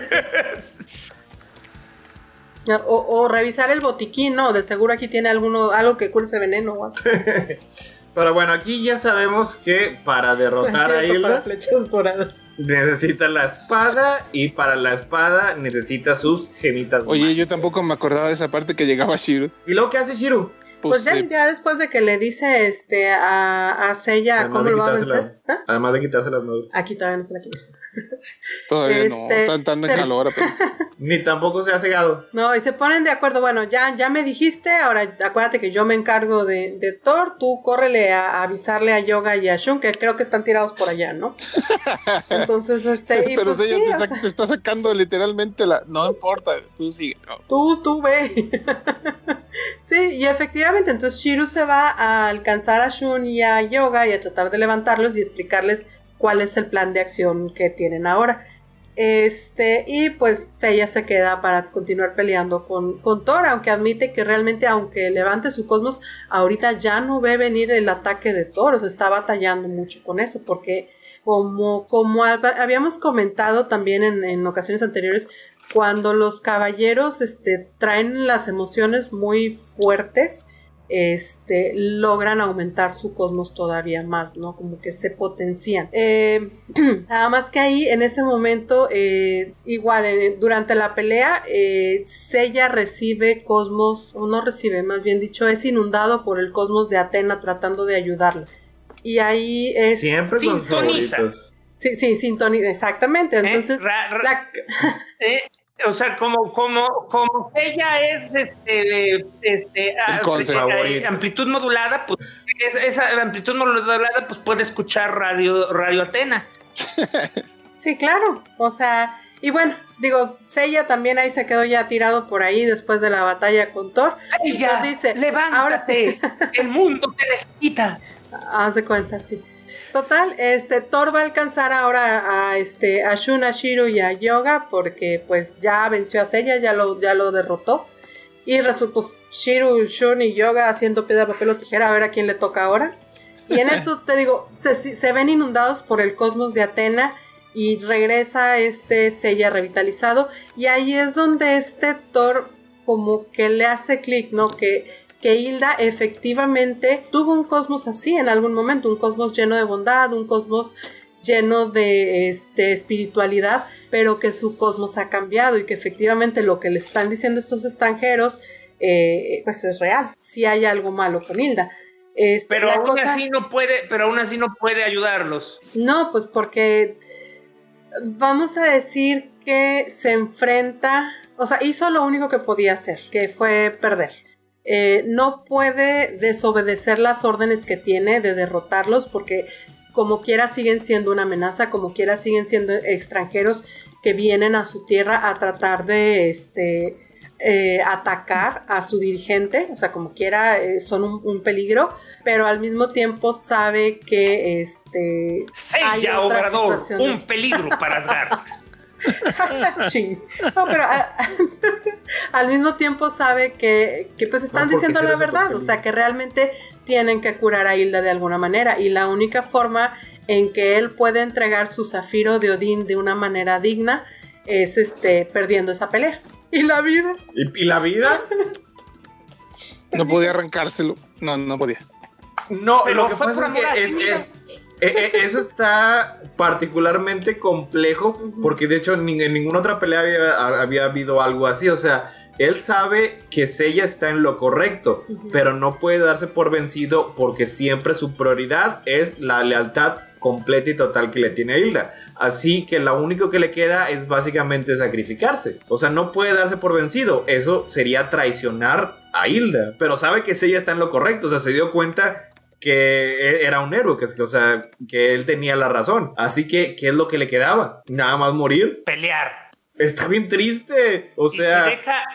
O revisar el botiquín, ¿no? De seguro aquí tiene algo que cure ese veneno. Pero bueno, aquí ya sabemos que para derrotar a Hilda flechas doradas necesita la espada y para la espada necesita sus gemitas. Oye, mágicas. Yo tampoco me acordaba de esa parte que llegaba Shiro. ¿Y luego qué hace Shiro? Pues ya después de que le dice a Seiya cómo lo va a vencer. Además de quitarse las armadura. Aquí todavía no se la quita. Todavía no, tan de calor. Pero... Ni tampoco se ha cegado. No, y se ponen de acuerdo. Bueno, ya me dijiste, ahora acuérdate que yo me encargo de Thor. Tú córrele a avisarle a Yoga y a Shun, que creo que están tirados por allá, ¿no? Entonces, y pero pues ella te está sacando literalmente no importa, tú sigue. No. Tú ve. Sí, y efectivamente, entonces Shiro se va a alcanzar a Shun y a Yoga y a tratar de levantarlos y explicarles cuál es el plan de acción que tienen ahora. Y pues Seiya se queda para continuar peleando con Thor, aunque admite que realmente, aunque levante su cosmos, ahorita ya no ve venir el ataque de Thor, o sea, está batallando mucho con eso, porque como habíamos comentado también en ocasiones anteriores, cuando los caballeros traen las emociones muy fuertes, logran aumentar su cosmos todavía más, ¿no? Como que se potencian. Nada más que ahí, en ese momento, igual, durante la pelea, Seiya recibe cosmos, o no recibe, más bien dicho, es inundado por el cosmos de Athena tratando de ayudarle. Y ahí es... Siempre con sus favoritos. Sí, sintoniza, exactamente. Entonces, o sea, como ella es amplitud modulada, pues esa amplitud modulada pues puede escuchar radio Athena. Sí, claro. O sea, y bueno, digo, Seiya también ahí se quedó ya tirado por ahí después de la batalla con Thor. Y ya, dice, levántate, ahora sí. El mundo te necesita. Haz de cuenta, sí. Total, Thor va a alcanzar ahora a Shun, a Shiro y a Yoga, porque pues ya venció a Seiya, ya lo derrotó. Y resulta, pues, Shiro, Shun y Yoga haciendo piedra, papel o tijera, a ver a quién le toca ahora. Y en eso, te digo, se ven inundados por el cosmos de Athena y regresa Seiya revitalizado. Y ahí es donde Thor como que le hace clic, ¿no? Que que Hilda efectivamente tuvo un cosmos así en algún momento, un cosmos lleno de bondad, un cosmos lleno de espiritualidad, pero que su cosmos ha cambiado y que efectivamente lo que le están diciendo estos extranjeros pues es real. Sí hay algo malo con Hilda. Pero aún así no puede ayudarlos. No, pues porque vamos a decir que se enfrenta, o sea, hizo lo único que podía hacer, que fue perder. No puede desobedecer las órdenes que tiene de derrotarlos porque como quiera siguen siendo una amenaza, como quiera siguen siendo extranjeros que vienen a su tierra a tratar de atacar a su dirigente, o sea, como quiera son un peligro, pero al mismo tiempo sabe que Seiya Obrador, un peligro para Asgard. No, pero al mismo tiempo sabe que pues están diciendo la verdad, o sea, que realmente tienen que curar a Hilda de alguna manera, y la única forma en que él puede entregar su zafiro de Odín de una manera digna es perdiendo esa pelea. ¿Y la vida? ¿Y la vida? No podía arrancárselo. No podía. No, pero lo que pasa es que eso está particularmente complejo, porque de hecho en ninguna otra pelea había habido algo así. O sea, él sabe que Seiya está en lo correcto, pero no puede darse por vencido porque siempre su prioridad es la lealtad completa y total que le tiene a Hilda. Así que lo único que le queda es básicamente sacrificarse. O sea, no puede darse por vencido. Eso sería traicionar a Hilda. Pero sabe que Seiya está en lo correcto. O sea, se dio cuenta que era un héroe, que él tenía la razón. Así que, ¿qué es lo que le quedaba? Nada más morir. Pelear. Está bien triste. O sea...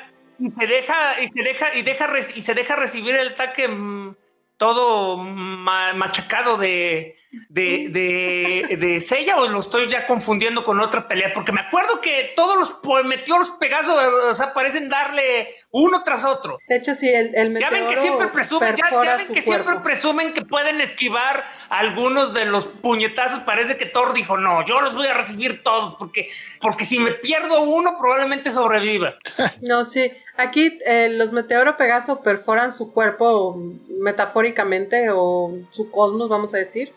Y se deja recibir el ataque todo machacado de Seiya, o lo estoy ya confundiendo con otra pelea, porque me acuerdo que todos los meteoros Pegaso, o sea, parecen darle uno tras otro. De hecho, sí, el meteoro. Ya ven que siempre presumen que pueden esquivar algunos de los puñetazos. Parece que Thor dijo, no, yo los voy a recibir todos, porque si me pierdo uno, probablemente sobreviva. No, sí. Aquí los meteoro Pegaso perforan su cuerpo metafóricamente, o su cosmos, vamos a decir.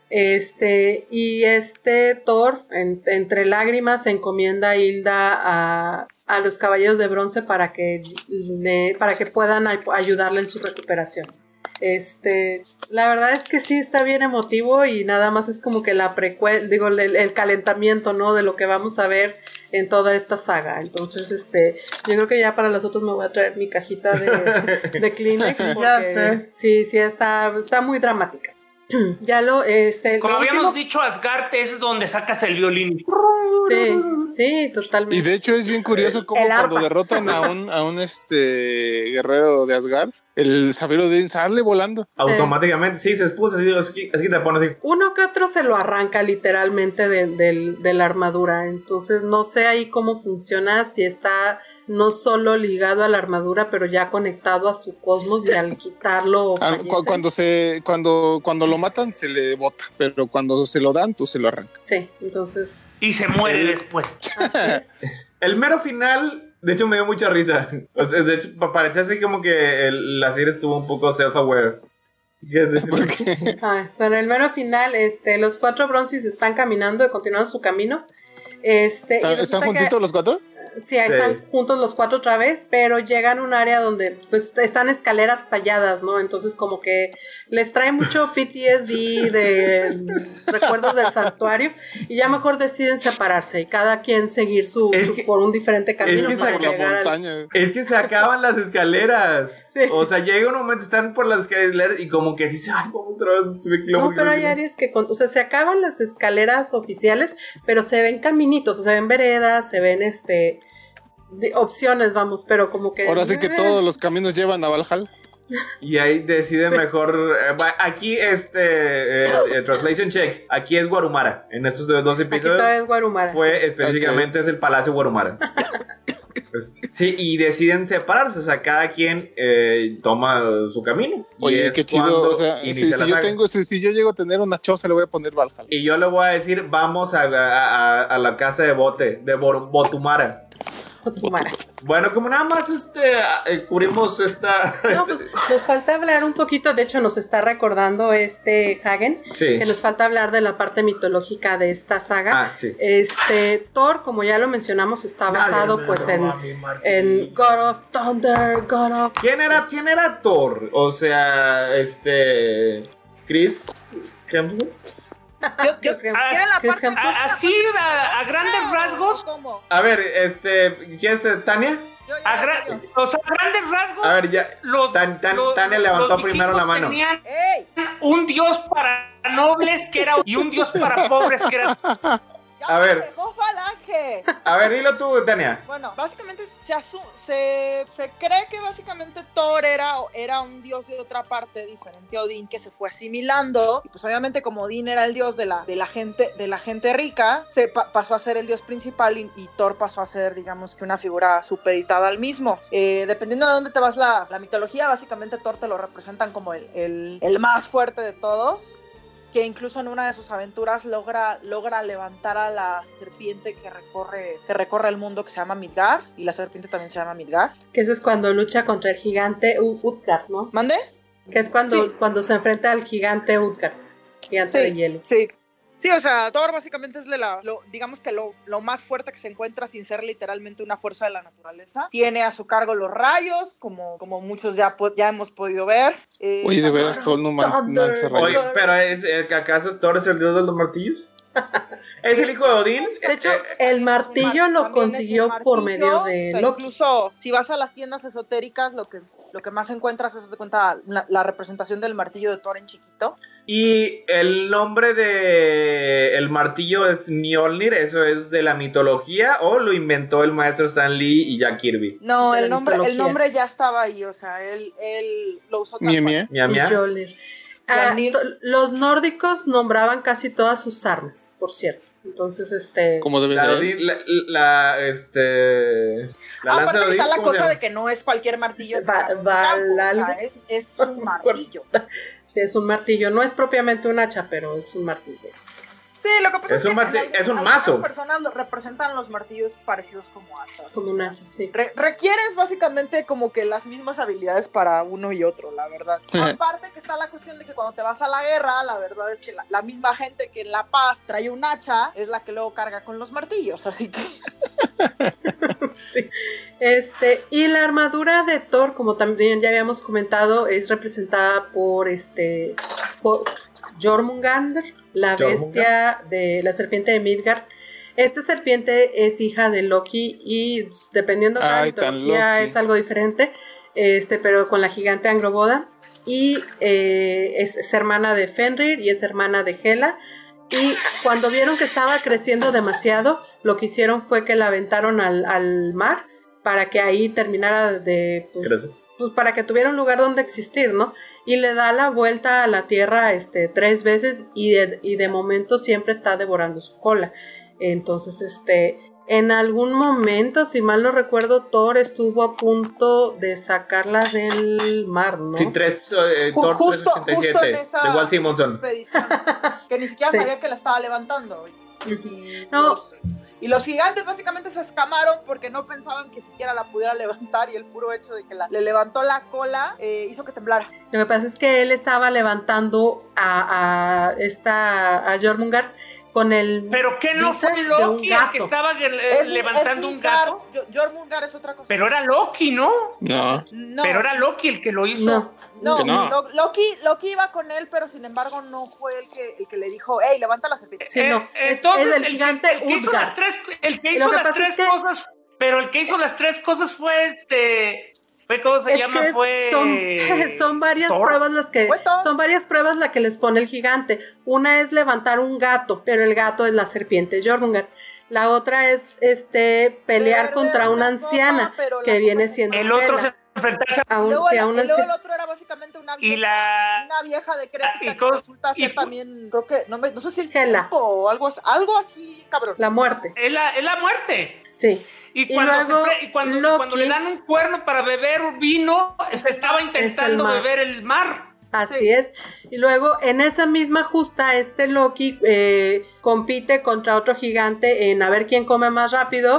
Y Thor, entre lágrimas, se encomienda a Hilda a los caballeros de bronce para que puedan ayudarle en su recuperación. La verdad es que sí está bien emotivo, y nada más es como que el calentamiento, ¿no? De lo que vamos a ver en toda esta saga. Entonces, yo creo que ya para los otros me voy a traer mi cajita de Kleenex, porque sí está muy dramática. Ya como habíamos dicho, Asgard es donde sacas el violín. Sí, totalmente. Y de hecho es bien curioso cómo cuando derrotan a un guerrero de Asgard, el zafiro de Odín sale volando. Automáticamente, sí, se expuso, así te pone así. Uno que otro se lo arranca literalmente de la armadura. Entonces no sé ahí cómo funciona, si está no solo ligado a la armadura, pero ya conectado a su cosmos, y al quitarlo cuando lo matan se le bota, pero cuando se lo dan, tú se lo arrancas. Sí, entonces... Y se muere después. Así es. El mero final, de hecho, me dio mucha risa. O sea, de hecho, parecía así como que la serie estuvo un poco self-aware. Pero el mero final, los 4 Bronzes están caminando y continuando su camino. ¿Están juntitos los 4? Sí, ahí están juntos los 4 otra vez, pero llegan a un área donde pues están escaleras talladas, ¿no? Entonces como que les trae mucho PTSD de recuerdos del santuario, y ya mejor deciden separarse y cada quien seguir por un diferente camino. Es que se acaban las escaleras. Sí. O sea, llega un momento, están por las escaleras y como que dice, ay, vamos otra vez a subir kilómetros. No, pero hay áreas que, se acaban las escaleras oficiales, pero se ven caminitos, o sea, se ven veredas, se ven opciones, vamos, pero como que... Ahora sí que todos los caminos llevan a Valhalla. Y ahí deciden mejor. Aquí, translation check. Aquí es Guarumara. En estos 2 episodios. Aquí es Guarumara. Fue específicamente es el Palacio Guarumara. Sí, y deciden separarse. O sea, cada quien toma su camino. Oye, qué chido. O sea, si yo llego a tener una choza, le voy a poner Valhalla. Y yo le voy a decir, vamos a la casa de Botumara. Bueno, como nada más cubrimos esta... No, pues nos falta hablar un poquito, de hecho nos está recordando Hagen, sí, que nos falta hablar de la parte mitológica de esta saga. Sí. Thor, como ya lo mencionamos, está basado pues en God of Thunder, God of... ¿Quién era Thor? O sea, Chris Hemsworth. Así a grandes rasgos. ¿Cómo? A ver, ¿quién es Tania? A grandes rasgos. A ver, ya. Tania levantó primero la mano. ¡Ey! Un dios para nobles que era y un dios para pobres que era. A ver. Dejó Falange. A ver, dilo tú, Tania. Bueno, básicamente se cree que básicamente Thor era un dios de otra parte diferente a Odín, que se fue asimilando. Y pues obviamente como Odín era el dios de la gente rica, pasó a ser el dios principal y Thor pasó a ser, digamos, que una figura supeditada al mismo. Dependiendo de dónde te vas la mitología, básicamente Thor te lo representan como el más fuerte de todos, que incluso en una de sus aventuras logra levantar a la serpiente que recorre el mundo, que se llama Midgard, y la serpiente también se llama Midgard. Que eso es cuando lucha contra el gigante Utgard, ¿no? ¿Mande? Que es cuando se enfrenta al gigante Utgard, gigante de hielo. Sí, o sea, Thor básicamente es digamos que lo más fuerte que se encuentra sin ser literalmente una fuerza de la naturaleza. Tiene a su cargo los rayos, como muchos ya hemos podido ver. Oye, de veras, Thor no lanza rayos. Oye, pero ¿acaso Thor es el dios de los martillos? ¿Es el hijo de Odín? De hecho, el martillo lo consiguió por medio de Loki. Incluso si vas a las tiendas esotéricas, lo que más encuentras es de cuenta la representación del martillo de Thor en chiquito. Y el nombre de el martillo es Mjolnir. ¿Eso es de la mitología o lo inventó el maestro Stan Lee y Jack Kirby? No, el nombre ya estaba ahí, o sea, él lo usó tal cual. Mjolnir. Los nórdicos nombraban casi todas sus armas, por cierto. Entonces, como debe ser. La lanza de Odín, está la cosa de que no es cualquier martillo. Es un martillo. Es un martillo, no es propiamente un hacha, pero es un martillo. Sí, lo que pasa es un mazo. Algunas personas representan los martillos parecidos como hachas. Como un hacha, sí. Requieres básicamente como que las mismas habilidades para uno y otro, la verdad. Aparte que está la cuestión de que cuando te vas a la guerra, la verdad es que la misma gente que en La Paz trae un hacha es la que luego carga con los martillos, así que... Sí. Y la armadura de Thor, como también ya habíamos comentado, es representada por Jormungandr, la bestia de la serpiente de Midgard. Esta serpiente es hija de Loki y dependiendo de la mitología es algo diferente, pero con la gigante Angrboda, y es hermana de Fenrir y es hermana de Hela. Y cuando vieron que estaba creciendo demasiado, lo que hicieron fue que la aventaron al mar para que ahí terminara pues para que tuviera un lugar donde existir, ¿no? Y le da la vuelta a la tierra 3 veces y de momento siempre está devorando su cola. Entonces, en algún momento, si mal no recuerdo, Thor estuvo a punto de sacarla del mar, ¿no? Sí, Thor justo 387 en esa de Walt Simonson, que ni siquiera sabía que la estaba levantando. Y los gigantes básicamente se escamaron porque no pensaban que siquiera la pudiera levantar, y el puro hecho de que le levantó la cola hizo que temblara. Lo que pasa es que él estaba levantando a Jormungandr con el... ¿Pero qué no fue Loki el que estaba levantando un gato? Jormungandr es otra cosa. Pero era Loki, ¿no? No. Pero era Loki el que lo hizo. No. Loki iba con él, pero sin embargo no fue el que le dijo, hey, levanta la serpiente. Sí, no. Entonces, es el gigante el que hizo las tres cosas, pero el que hizo las 3 cosas fue ¿cómo se llama? Son varias pruebas las que les pone el gigante. Una es levantar un gato, pero el gato es la serpiente Jormungandr. La otra es pelear contra una anciana que viene siendo el otro se enfrentarse a un anciano. El otro era básicamente una vieja decrépita que resulta ser también, creo que no sé si el tiempo o algo así, cabrón. La muerte. Es la muerte. Sí. Y cuando le dan un cuerno para beber vino, se estaba intentando beber el mar. Así es. Y luego, en esa misma justa, Loki compite contra otro gigante en a ver quién come más rápido,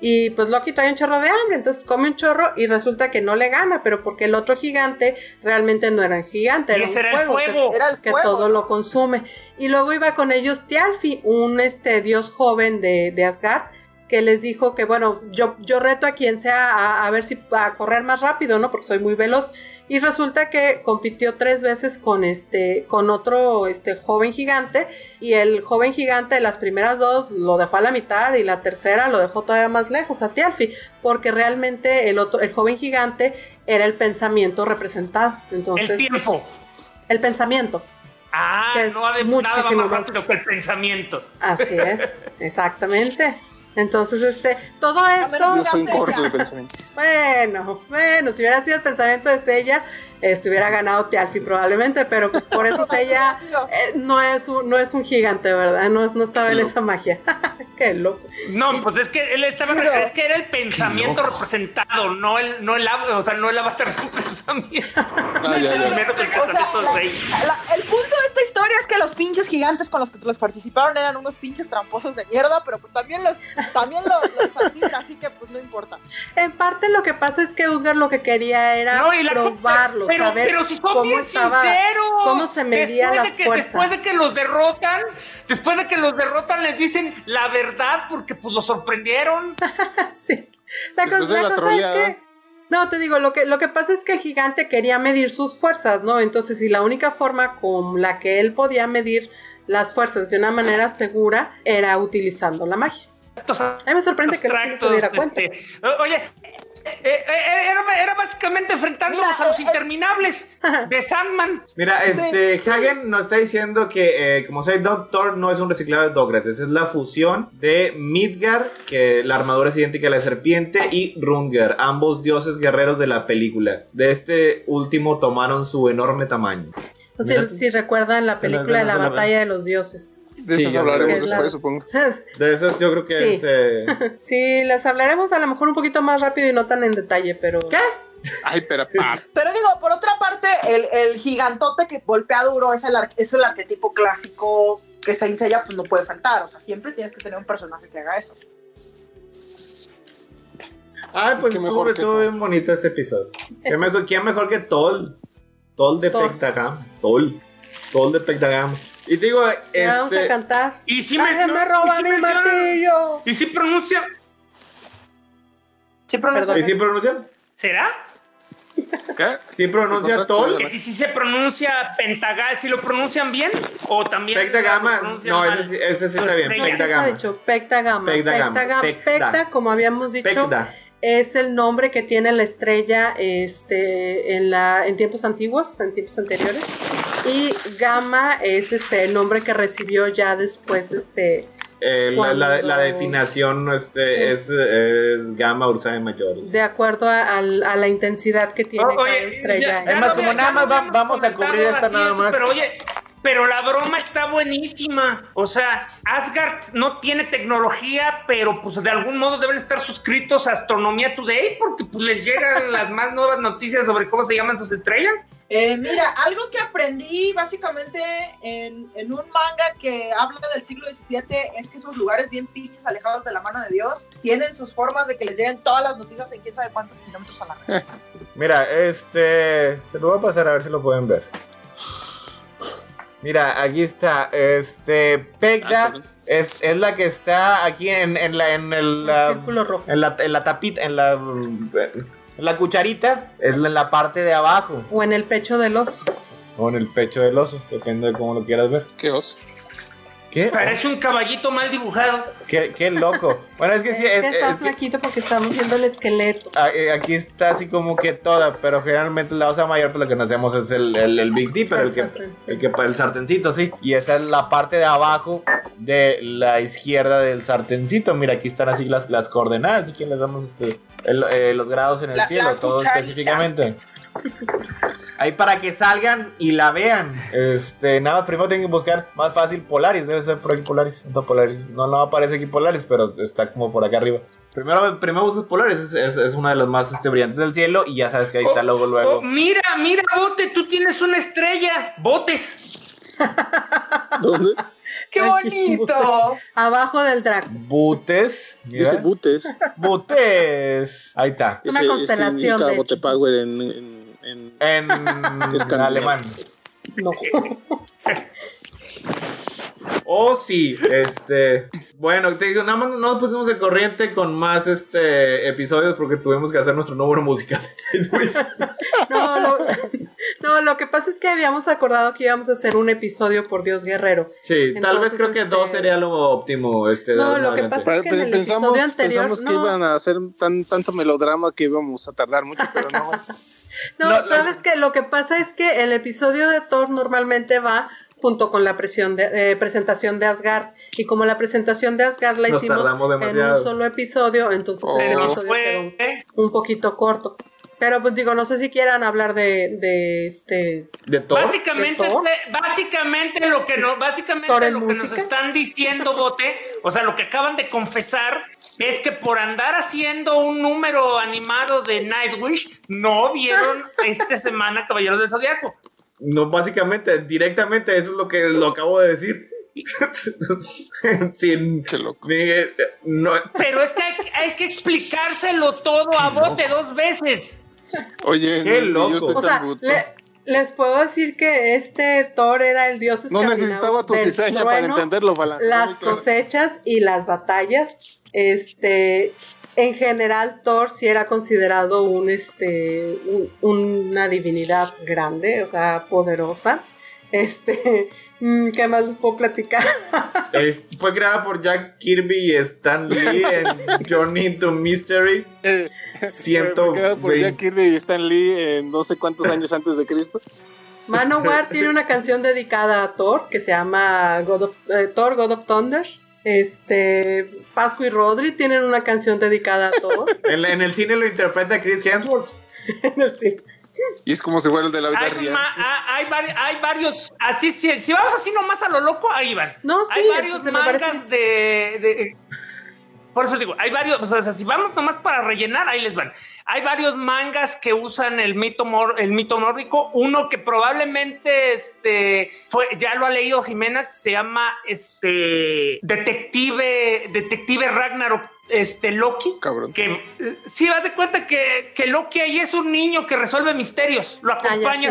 Y pues Loki trae un chorro de hambre, entonces come un chorro y resulta que no le gana, pero porque el otro gigante realmente no era un gigante, era un fuego, que todo lo consume. Y luego iba con ellos Thialfi, un dios joven de Asgard, que les dijo que bueno, yo reto a quien sea a ver si a correr más rápido, ¿no? Porque soy muy veloz. Y resulta que compitió 3 veces con otro joven gigante, y el joven gigante de las primeras 2 lo dejó a la mitad y la tercera lo dejó todavía más lejos, a Thialfi, porque realmente el joven gigante era el pensamiento representado. Entonces, el tiempo. El pensamiento. Que es no ha de muchísimo nada más rápido que el pensamiento. Así es, exactamente. Entonces, todo esto... No fue un corto de pensamiento. Bueno, si hubiera sido el pensamiento de Seiya, hubiera ganado Thialfi probablemente, pero pues por eso Seiya no es un gigante, ¿verdad? No estaba en esa magia. Qué loco. No, pues es que él estaba, es que era el pensamiento representado, no el avatar de su pensamiento. Menos el pensamiento de Seiya. El punto de esta historia es que los pinches gigantes con los que los participaron eran unos pinches tramposos de mierda, pero pues también los así que pues no importa. En parte lo que pasa es que Utgard lo que quería era probarlo, saber pero si son bien sinceros, cómo se medía la fuerza. Después de que los derrotan les dicen la verdad porque pues los sorprendieron. Sí. La cosa es que no, te digo, lo que pasa es que el gigante quería medir sus fuerzas, ¿no? Entonces, y la única forma con la que él podía medir las fuerzas de una manera segura era utilizando la magia. A mí me sorprende que no se diera cuenta. Oye, era básicamente enfrentándonos a los interminables de Sandman. Mira, Hagen nos está diciendo que como sabe, Thor no es un reciclado de Dócrates, es la fusión de Midgard, que la armadura es idéntica a la serpiente, y Hrungnir, ambos dioses guerreros de la película. De este último tomaron su enorme tamaño. O sea, si recuerdan la película de la batalla de los dioses. De esas hablaremos después, supongo. De esas yo creo que... Sí, las hablaremos a lo mejor un poquito más rápido y no tan en detalle, pero... ¿Qué? Ay, pero digo, por otra parte, el gigantote que golpea duro es el arquetipo clásico que Saint Seiya pues no puede faltar. O sea, siempre tienes que tener un personaje que haga eso. Ay, pues estuvo bien bonito este episodio. ¿Quién mejor que Tol de Pentagram? Tol de Pentagram. Y te digo, vamos a cantar. Y si me roba mi martillo. Y si pronuncia. ¿Y si pronuncia? ¿Será? ¿Qué? ¿Sí pronuncia Tol? Que si se pronuncia Pentagram, si lo pronuncian bien o también. Pectagama. No, ese sí está bien. Pectagama. Pecta, como habíamos dicho. Es el nombre que tiene la estrella en tiempos antiguos, en tiempos anteriores. Y Gamma es el nombre que recibió ya después la definición es Gamma Ursae Mayor. De acuerdo a la intensidad que tiene cada estrella. Además, como nada más vamos a cubrir esta nada más. Pero oye, pero la broma está buenísima. O sea, Asgard no tiene tecnología, pero pues de algún modo deben estar suscritos a Astronomía Today porque pues les llegan las más nuevas noticias sobre cómo se llaman sus estrellas. Mira, algo que aprendí básicamente en un manga que habla del siglo XVII es que esos lugares bien pinches alejados de la mano de Dios tienen sus formas de que les lleguen todas las noticias en quién sabe cuántos kilómetros a la vez. Mira, se lo voy a pasar a ver si lo pueden ver. Mira, aquí está, Pegda es la que está aquí en el círculo rojo. En la tapita, en la cucharita, es en la parte de abajo. O en el pecho del oso. O en el pecho del oso, depende de cómo lo quieras ver. ¿Qué oso? ¿Qué? Parece un caballito mal dibujado. Qué loco. Bueno, es que sí. Está flaquito porque estamos viendo el esqueleto. Aquí está así como que toda, pero generalmente la osa mayor, pues lo que conocemos es el Big D, pero el sartencito, sí. Y esa es la parte de abajo de la izquierda del sartencito. Mira, aquí están así las coordenadas. ¿Y quién les damos los grados en el cielo? Todo específicamente. Ahí para que salgan y la vean. Nada, primero tienen que buscar más fácil Polaris. Debe ser por aquí Polaris. No aparece aquí Polaris, pero está como por acá arriba. Primero buscas Polaris. Es una de las más brillantes del cielo. Y ya sabes que ahí está luego. Mira, Bote, tú tienes una estrella. Botes. ¿Dónde? ¡Qué bonito! Abajo del Draco. Butes. Dice Butes. Butes. Ahí está. Es una constelación de Botepower en alemán. No. Oh, sí, bueno, te digo, nada más no nos pusimos de corriente con más episodios porque tuvimos que hacer nuestro número musical. No, lo que pasa es que habíamos acordado que íbamos a hacer un episodio por Dios Guerrero. Sí, tal vez creo que 2 sería lo óptimo. No, lo que pasa es que en el episodio anterior pensamos que iban a hacer tanto melodrama que íbamos a tardar mucho, pero no. No, sabes que lo que pasa es que el episodio de Thor normalmente va junto con la presentación de Asgard, y como la presentación de Asgard la hicimos en un solo episodio, entonces el episodio quedó un poquito corto. Pero pues digo, no sé si quieran hablar de Thor. Básicamente lo que nos están diciendo, Bote, o sea, lo que acaban de confesar es que por andar haciendo un número animado de Nightwish no vieron esta semana Caballeros del Zodiaco. No, básicamente, directamente, eso es lo que lo acabo de decir. Qué loco. No. Pero es que hay que explicárselo todo a Bote 2 veces. Oye, qué loco. O sea, les puedo decir que Thor era el dios no necesitaba tu cizaña para entenderlo, las cosechas y las batallas. En general, Thor sí era considerado una divinidad grande, o sea, poderosa. ¿Qué más les puedo platicar? Fue creada por Jack Kirby y Stan Lee en Journey into Mystery. Fue creada por Jack Kirby y Stan Lee en no sé cuántos años antes de Cristo. Manowar tiene una canción dedicada a Thor que se llama Thor, God of Thunder. Pascu y Rodri tienen una canción dedicada a Thor. En el cine lo interpreta Chris Hemsworth. En el cine. Y es como si fuera el de la vida real. Hay varios, así si vamos así nomás a lo loco, ahí van. No, sí, hay varios mangas de por eso digo, hay varios, o sea, si vamos nomás para rellenar, ahí les van. Hay varios mangas que usan el mito nórdico. Uno que probablemente ya lo ha leído Jimena, se llama Detective Ragnarok. Loki, cabrón. Que sí, das de cuenta que Loki ahí es un niño que resuelve misterios. Lo acompaña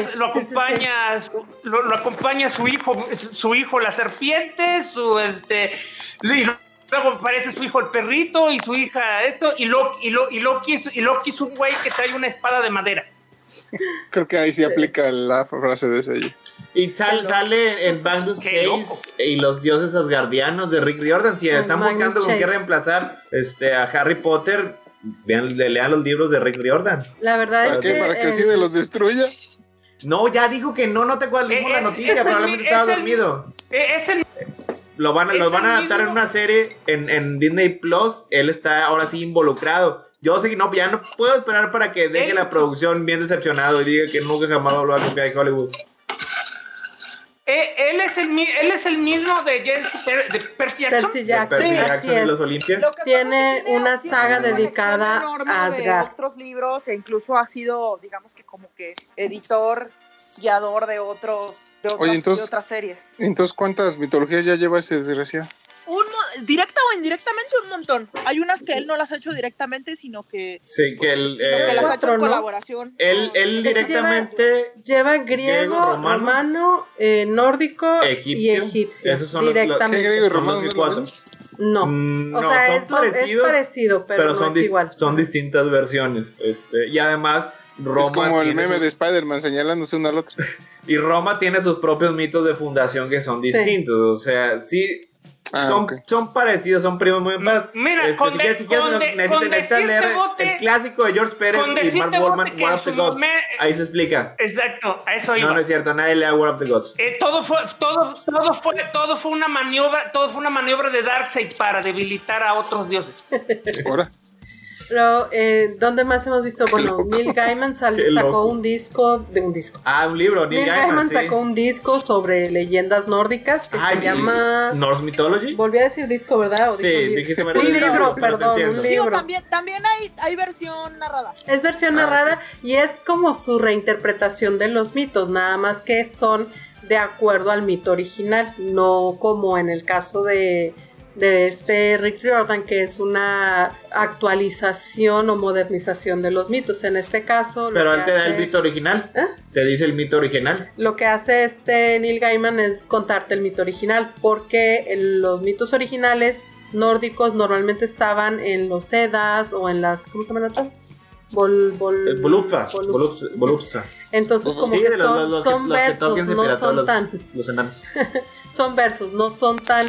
su hijo la serpiente, y luego aparece su hijo el perrito y su hija y Loki es un güey que trae una espada de madera. Creo que ahí sí aplica la frase de ese. Y sale en Baldur's Gate y los dioses asgardianos de Rick Riordan. Si están buscando con qué reemplazar a Harry Potter, lean los libros de Rick Riordan. La verdad es que ¿para que el cine los destruya? No, ya dijo que no te acuerdas la noticia, probablemente estaba dormido. Los van a adaptar en una serie en Disney Plus. Él está ahora sí involucrado. Yo sé que ya no puedo esperar para que deje la producción bien decepcionado y diga que nunca jamás habló a confiar en Hollywood. Él es el mismo de Percy Jackson. Percy Jackson y los Olympians. Tiene una saga dedicada a Asgard. De otros libros e incluso ha sido, digamos que como que editor, guiador de otras series. Entonces, ¿cuántas mitologías ya lleva ese desgraciado? Directa o indirectamente un montón. Hay unas que él no las ha hecho directamente, sino que que las ha hecho en colaboración. Él directamente lleva griego, romano, nórdico y egipcio. Esos son directamente. ¿Qué griego y romano los cuatro? No, o sea, es parecido, pero no es igual. Son distintas versiones. Y además Roma es como el meme de Spider-Man señalándose una al otra. Y Roma tiene sus propios mitos de fundación que son distintos. O sea, sí. Son parecidos, son primos muy pares. Mira, necesitan leer el clásico de George Pérez y Mark Wallman, War of the Gods. Ahí se explica. Exacto, a eso iba. No es cierto, nadie lee War of the Gods. Todo fue una maniobra de Darkseid para debilitar a otros dioses. Ahora. Pero, ¿dónde más hemos visto? Bueno, Neil Gaiman sacó un disco. Un libro. Neil Gaiman sacó un disco sobre leyendas nórdicas que se llama Norse Mythology. Volví a decir disco, ¿verdad? Sí, dijiste un libro, perdón, un libro. También hay versión narrada. Es versión narrada y es como su reinterpretación de los mitos, nada más que son de acuerdo al mito original, no como en el caso de Rick Riordan, que es una actualización o modernización de los mitos. En este caso... Pero él te da el mito original. Te dice el mito original. Lo que hace Neil Gaiman es contarte el mito original, porque los mitos originales nórdicos normalmente estaban en los Eddas o en las... ¿Cómo se llaman otras? Volupta. Entonces como que son versos, no son tan... Los enanos. Son versos, no son tan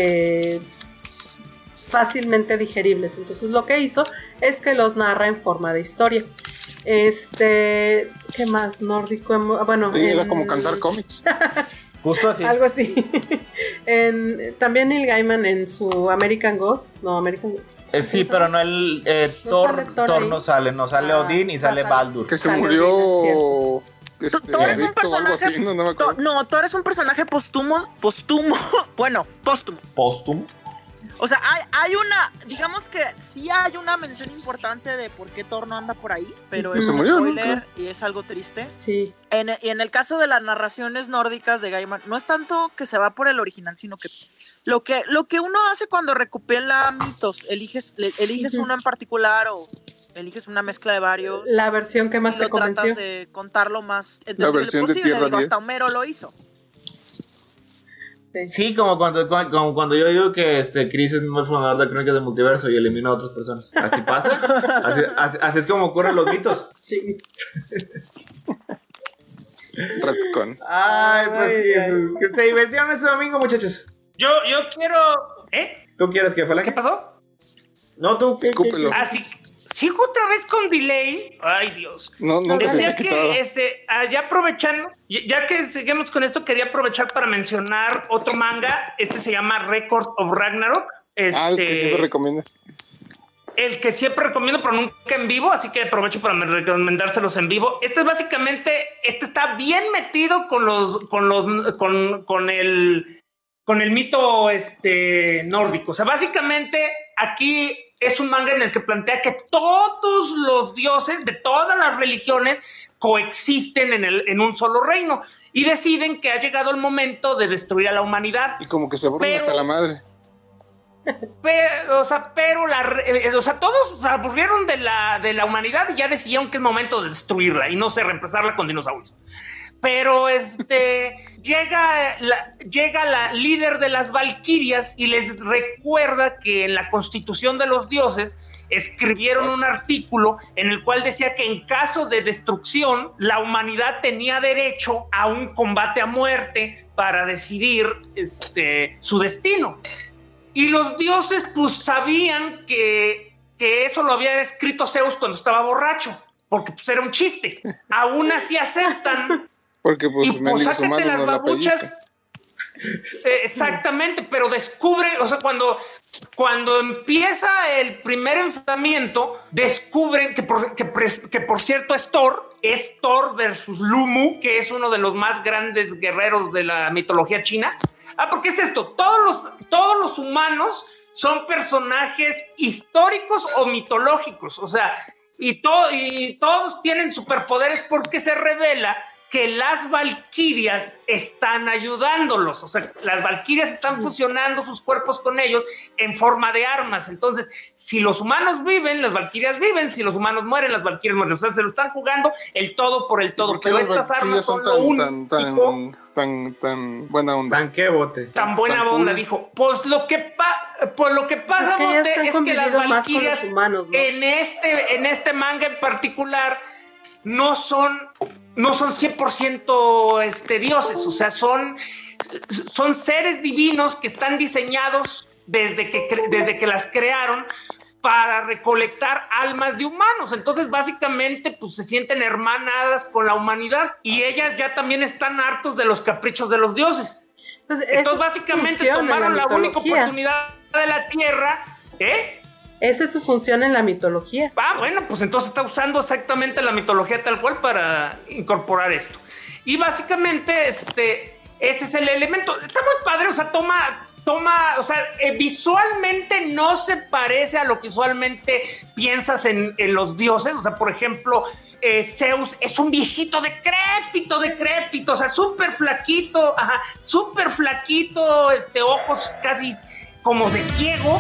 fácilmente digeribles. Entonces lo que hizo es que los narra en forma de historia. ¿Qué más nórdico? Bueno, sí, era como cantar cómics. Justo así. Algo así. También Neil Gaiman en su American Gods. Sí, pero no Thor no sale Odín y sale Baldur. Que se murió. Thor es un personaje. Así, Thor es un personaje póstumo. Bueno, póstumo. ¿Póstumo? O sea, hay una, digamos que sí hay una mención importante de por qué Thor no anda por ahí, pero es un spoiler y es algo triste. Sí. Y en el caso de las narraciones nórdicas de Gaiman, no es tanto que se va por el original, sino que lo que uno hace cuando recopila mitos, eliges uno en particular o eliges una mezcla de varios. La versión que más te convenció. Tratas de contarlo más la versión posible, de Tierra hasta Homero lo hizo. Sí, como cuando yo digo que Chris es el fundador de Crónicas del Multiverso y elimina a otras personas. Así pasa. Así es como ocurren los mitos. Sí. Ay, pues sí. Que se divirtieron este domingo, muchachos. Yo quiero... ¿Tú quieres que fue? ¿Qué pasó? No, tú. Escúpelo. Sí. Sigo otra vez con delay. Ay, Dios. No decía que ya aprovechando, ya que seguimos con esto, quería aprovechar para mencionar otro manga. Se llama Record of Ragnarok. El que siempre recomiendo. El que siempre recomiendo, pero nunca en vivo, así que aprovecho para recomendárselos en vivo. Este es básicamente, está bien metido con el mito nórdico. O sea, básicamente aquí es un manga en el que plantea que todos los dioses de todas las religiones coexisten en un solo reino y deciden que ha llegado el momento de destruir a la humanidad. Y como que se forman hasta la madre. Pero todos se aburrieron de la humanidad y ya decidieron que es momento de destruirla y no sé, reemplazarla con dinosaurios. Pero llega la líder de las valquirias y les recuerda que en la constitución de los dioses escribieron un artículo en el cual decía que en caso de destrucción la humanidad tenía derecho a un combate a muerte para decidir su destino. Y los dioses pues sabían que eso lo había escrito Zeus cuando estaba borracho, porque pues era un chiste. Aún así aceptan. Porque pues sácate las babuchas. Exactamente, pero descubre, o sea, cuando empieza el primer enfrentamiento, descubren que por cierto es Thor versus Lumu, que es uno de los más grandes guerreros de la mitología china. Porque es esto, todos los humanos son personajes históricos o mitológicos, o sea, y todos tienen superpoderes porque se revela que las valquirias están ayudándolos, o sea, las valquirias están fusionando sus cuerpos con ellos en forma de armas. Entonces, si los humanos viven, las valquirias viven; si los humanos mueren, las valquirias mueren. O sea, se lo están jugando el todo por el todo. Pero estas armas son tan buena onda. Tan buena onda, dijo. Pues lo que pasa, Bote, es que las valquirias humanos, ¿no? en este manga en particular no son 100% dioses, o sea, son seres divinos que están diseñados desde que las crearon para recolectar almas de humanos. Entonces, básicamente, pues se sienten hermanadas con la humanidad y ellas ya también están hartos de los caprichos de los dioses. Pues entonces, básicamente, tomaron la única oportunidad de la Tierra. Esa es su función en la mitología. Bueno, pues entonces está usando exactamente la mitología tal cual para incorporar esto. Y básicamente ese es el elemento. Está muy padre, o sea, o sea, visualmente no se parece a lo que usualmente piensas en los dioses. O sea, por ejemplo, Zeus es un viejito decrépito, o sea, súper flaquito, ojos casi como de ciego.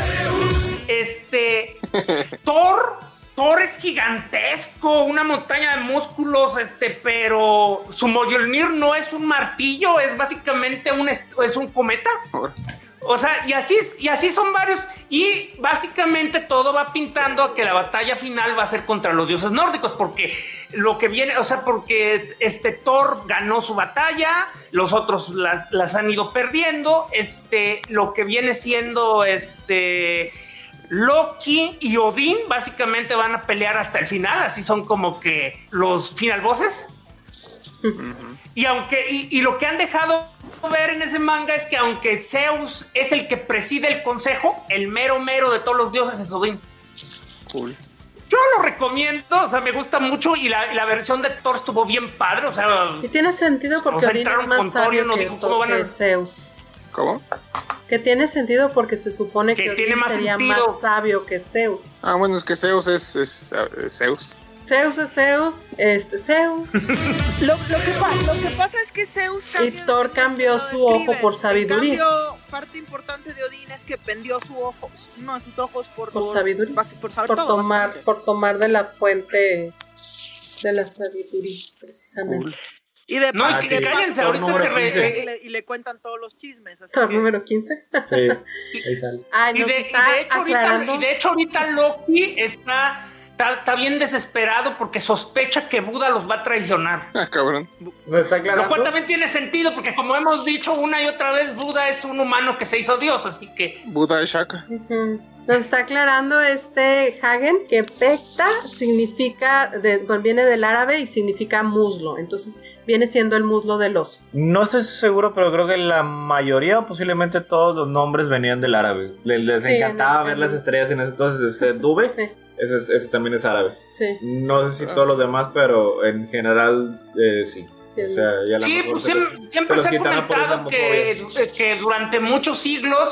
Thor es gigantesco, una montaña de músculos, pero su Mjolnir no es un martillo, es básicamente es un cometa. O sea, y así son varios. Y básicamente todo va pintando a que la batalla final va a ser contra los dioses nórdicos, porque lo que viene, o sea, porque Thor ganó su batalla, los otros las han ido perdiendo. Lo que viene siendo Loki y Odín básicamente van a pelear hasta el final, así son como que los final bosses. Y lo que han dejado ver en ese manga es que aunque Zeus es el que preside el consejo, el mero de todos los dioses es Odín. Cool. Yo lo recomiendo, o sea, me gusta mucho y la versión de Thor estuvo bien padre, o sea... Y tiene sentido porque Odín es más sabio que Zeus. ¿Cómo? Que tiene sentido porque se supone que Odín sería más sabio que Zeus. Ah, bueno, es que Zeus es Zeus. Zeus es Zeus, Zeus. Lo que pasa es que Zeus cambió. Y Thor cambió su ojo por sabiduría. Parte importante de Odín es que vendió sus ojos por sabiduría. Por tomar de la fuente de la sabiduría, precisamente. Cool. Y de cállense, ahorita y le cuentan todos los chismes. ¿Thor número 15? Sí, ahí sale. Y de hecho ahorita Loki está bien desesperado porque sospecha que Buda los va a traicionar. Ah, cabrón. Lo cual también tiene sentido porque, como hemos dicho una y otra vez, Buda es un humano que se hizo Dios, así que... Buda es Shaka. Nos está aclarando Hagen que Pecta significa, viene del árabe y significa muslo, entonces viene siendo el muslo del oso. No estoy seguro, pero creo que la mayoría, posiblemente todos los nombres venían del árabe. Les encantaba ver las estrellas en ese entonces. Dube, sí. Ese también es árabe. Sí. No sé si todos los demás, pero en general sí. O sea, ya pues siempre se ha comentado que durante muchos siglos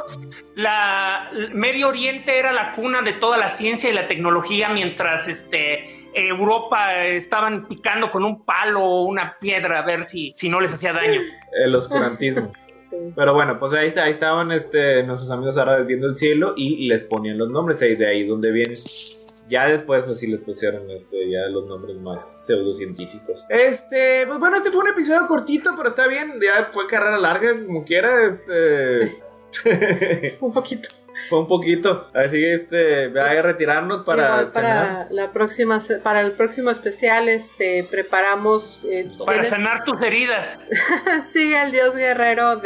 Medio Oriente era la cuna de toda la ciencia y la tecnología, mientras Europa estaban picando con un palo o una piedra a ver si no les hacía daño. El oscurantismo. Pero bueno, pues ahí estaban nuestros amigos árabes viendo el cielo y les ponían los nombres, y de ahí es donde vienen. Ya después así les pusieron ya los nombres más pseudocientíficos. Pues bueno, fue un episodio cortito, pero está bien. Ya fue carrera larga, como quiera. Sí. Un poquito. Fue un poquito. Así hay que retirarnos para para el próximo especial, preparamos para sanar tus heridas. Sigue el dios guerrero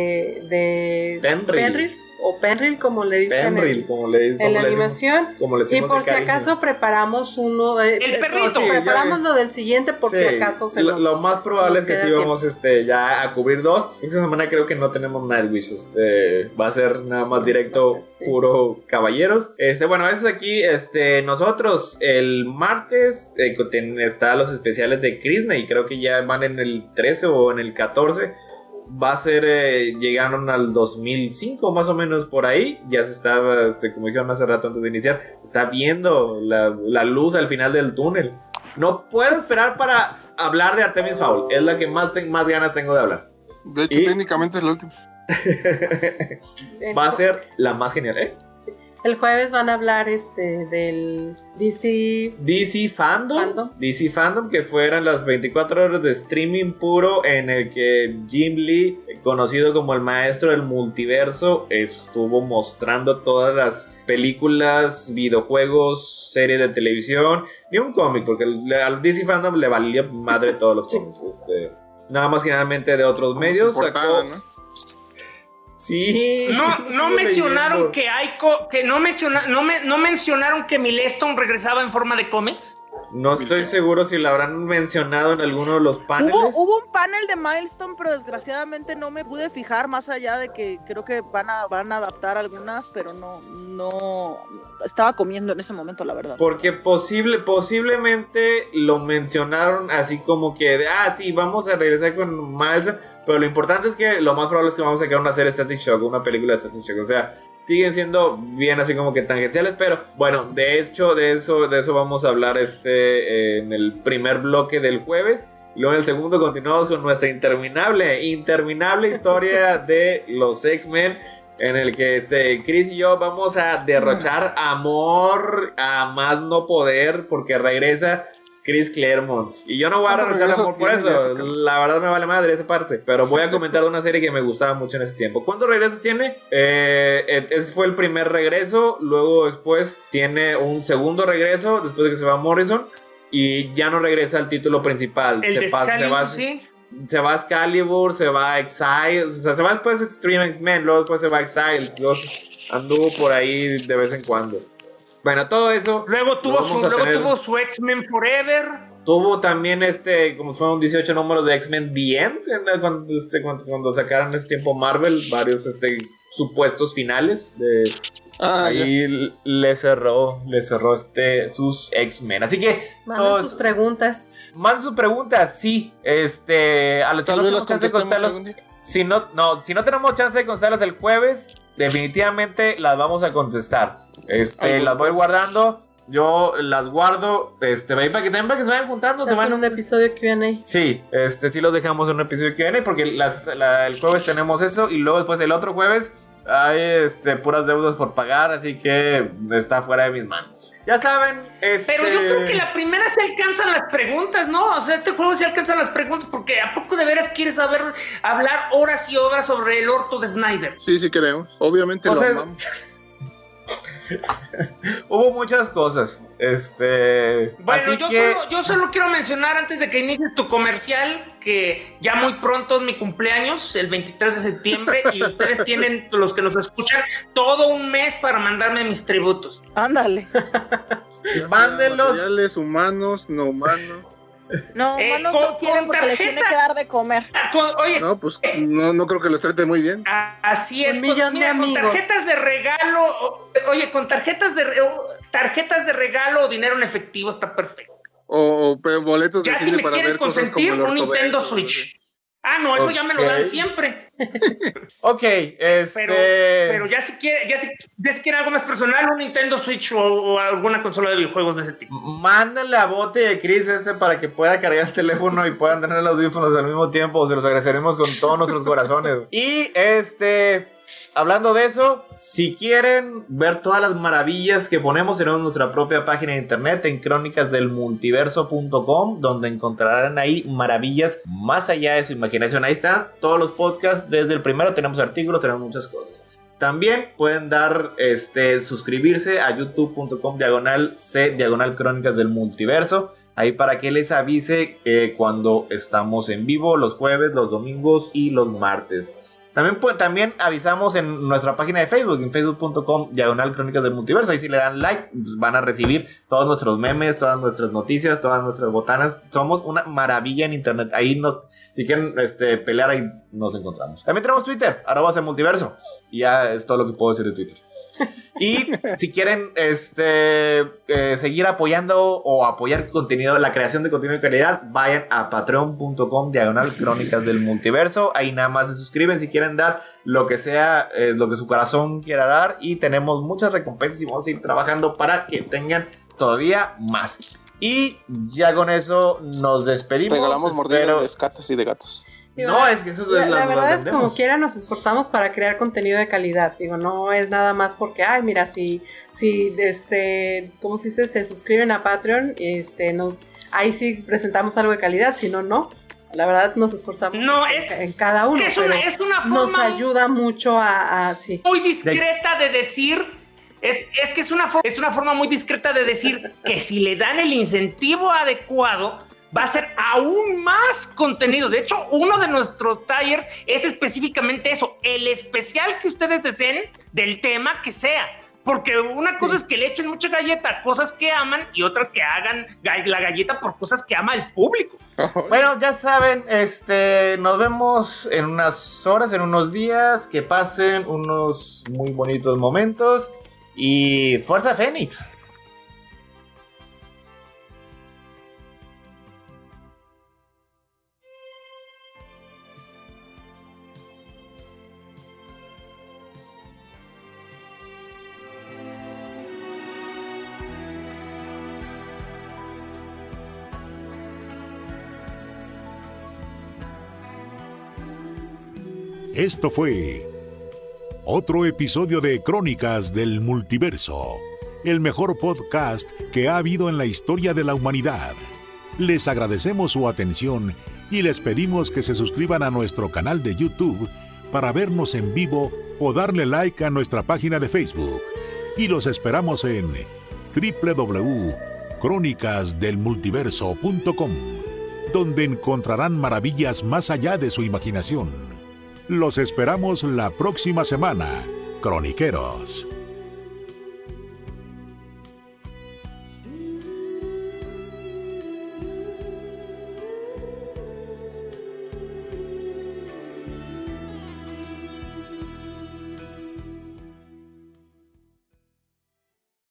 de Penril. O Penril, como le dicen en la animación. Y por si acaso preparamos uno. El perrito. Preparamos lo del siguiente por si acaso se nos. Lo más probable es que sí vamos ya a cubrir 2. Esta semana creo que no tenemos Nightwish. Va a ser nada más directo, puro caballeros. Bueno, eso es aquí. Nosotros el martes está los especiales de Krishna y creo que ya van en el 13 o en el 14. Va a ser, llegaron al 2005 más o menos por ahí. Ya se estaba, como dijeron hace rato antes de iniciar, está viendo la luz al final del túnel. No puedo esperar para hablar de Artemis Fowl. Es la que más ganas tengo de hablar. De hecho, técnicamente es la última. Va a ser la más genial, El jueves van a hablar del DC Fandom, que fueran las 24 horas de streaming puro en el que Jim Lee, conocido como el maestro del multiverso, estuvo mostrando todas las películas, videojuegos, series de televisión y un cómic, porque al DC Fandom le valía madre todos los cómics. Nada más generalmente de otros medios. Sacó, ¿no? Sí. No mencionaron no mencionaron que Milestone regresaba en forma de cómics. No estoy seguro si lo habrán mencionado en alguno de los paneles. Hubo un panel de Milestone, pero desgraciadamente no me pude fijar, más allá de que creo que van a adaptar algunas, pero no estaba comiendo en ese momento, la verdad. Porque posiblemente lo mencionaron así como que sí, vamos a regresar con Milestone, Pero lo importante es que lo más probable es que vamos a sacar una serie Static Shock, una película de Static Shock. O sea, siguen siendo bien así como que tangenciales, pero bueno, de hecho, de eso vamos a hablar en el primer bloque del jueves. Y luego en el segundo continuamos con nuestra interminable historia de los X-Men, en el que Chris y yo vamos a derrochar amor a más no poder, porque regresa Chris Claremont. Y yo no voy a derrochar amor por eso. La verdad me vale madre esa parte. Pero voy a comentar de una serie que me gustaba mucho en ese tiempo. ¿Cuántos regresos tiene? Ese fue el primer regreso. Luego después tiene un segundo regreso, después de que se va Morrison. Y ya no regresa al título principal. Se va a Excalibur, se va a Exile. O sea, se va después a Extreme X-Men. Luego después se va a Exile. Luego anduvo por ahí de vez en cuando. Bueno, todo eso. Luego tuvo su X-Men Forever. Tuvo también como fueron 18 números de X-Men The End, cuando sacaron ese tiempo Marvel, varios supuestos finales de. Ahí le cerró sus X-Men. Así que manden sus preguntas. Manden sus preguntas, sí. Si no tenemos chance de contestarlas. Si no tenemos chance de contestarlas el jueves, definitivamente las vamos a contestar. Las voy guardando. Yo las guardo. Para que se vayan juntando. ¿Hacen un episodio Q&A? Sí, sí los dejamos en un episodio Q&A. Porque el jueves tenemos eso. Y luego después el otro jueves hay puras deudas por pagar. Así que está fuera de mis manos. Ya saben, Pero yo creo que la primera se alcanzan las preguntas, ¿no? O sea, este juego se alcanzan las preguntas, porque ¿a poco de veras quieres hablar horas y horas sobre el orto de Snyder? Sí queremos. Obviamente lo amamos. Hubo muchas cosas. Bueno, yo solo quiero mencionar antes de que inicies tu comercial que ya muy pronto es mi cumpleaños, el 23 de septiembre, y ustedes tienen, los que nos escuchan, todo un mes para mandarme mis tributos. Ándale. Mándenlos. Materiales humanos, no humanos. No, humanos no quieren porque les tiene que dar de comer. Oye, no, pues no creo que los trate muy bien. Así es. Un millón de amigos. Con tarjetas de regalo, con tarjetas de regalo o dinero en efectivo está perfecto. O boletos de cine para ver cosas como un Nintendo Switch. No, eso ya me lo dan siempre. Ok, Pero ya si quiere algo más personal, un Nintendo Switch o alguna consola de videojuegos de ese tipo. Mándenle a Bote de Chris para que pueda cargar el teléfono y puedan tener los audífonos al mismo tiempo. Se los agradeceremos con todos nuestros corazones. Y hablando de eso, si quieren ver todas las maravillas que ponemos, tenemos nuestra propia página de internet en crónicasdelmultiverso.com, donde encontrarán ahí maravillas más allá de su imaginación. Ahí están todos los podcasts, desde el primero tenemos artículos, tenemos muchas cosas. También pueden suscribirse a youtube.com/C/Crónicas del Multiverso, ahí para que les avise cuando estamos en vivo, los jueves, los domingos y los martes. También avisamos en nuestra página de Facebook, en facebook.com/Crónicas del Multiverso. Ahí si le dan like, van a recibir todos nuestros memes, todas nuestras noticias, todas nuestras botanas. Somos una maravilla en internet. Ahí si quieren pelear, ahí nos encontramos. También tenemos Twitter, @multiverso. Y ya es todo lo que puedo decir de Twitter. Y si quieren seguir apoyando o apoyar contenido, la creación de contenido de calidad, vayan a patreon.com/Crónicas del Multiverso. Ahí nada más se suscriben si quieren dar lo que sea, lo que su corazón quiera dar. Y tenemos muchas recompensas y vamos a ir trabajando para que tengan todavía más. Y ya con eso nos despedimos. Regalamos mordidas de escates y de gatos. No, es que eso es la verdad es como quiera nos esforzamos para crear contenido de calidad. No es nada más porque, mira, si ¿cómo se dice? Se suscriben a Patreon, ahí sí presentamos algo de calidad, si no. La verdad nos esforzamos en cada uno. Es una forma, nos ayuda mucho sí. Muy discreta de decir. Es que es una forma muy discreta de decir que si le dan el incentivo adecuado, va a ser aún más contenido. De hecho, uno de nuestros tallers es específicamente eso, el especial que ustedes deseen del tema que sea. Porque una cosa es que le echen mucha galleta a cosas que aman y otra que hagan la galleta por cosas que ama el público. Bueno, ya saben, nos vemos en unas horas, en unos días. Que pasen unos muy bonitos momentos. Y ¡Fuerza Fénix! Esto fue otro episodio de Crónicas del Multiverso, el mejor podcast que ha habido en la historia de la humanidad. Les agradecemos su atención y les pedimos que se suscriban a nuestro canal de YouTube para vernos en vivo o darle like a nuestra página de Facebook. Y los esperamos en www.cronicasdelmultiverso.com, donde encontrarán maravillas más allá de su imaginación. Los esperamos la próxima semana, croniqueros.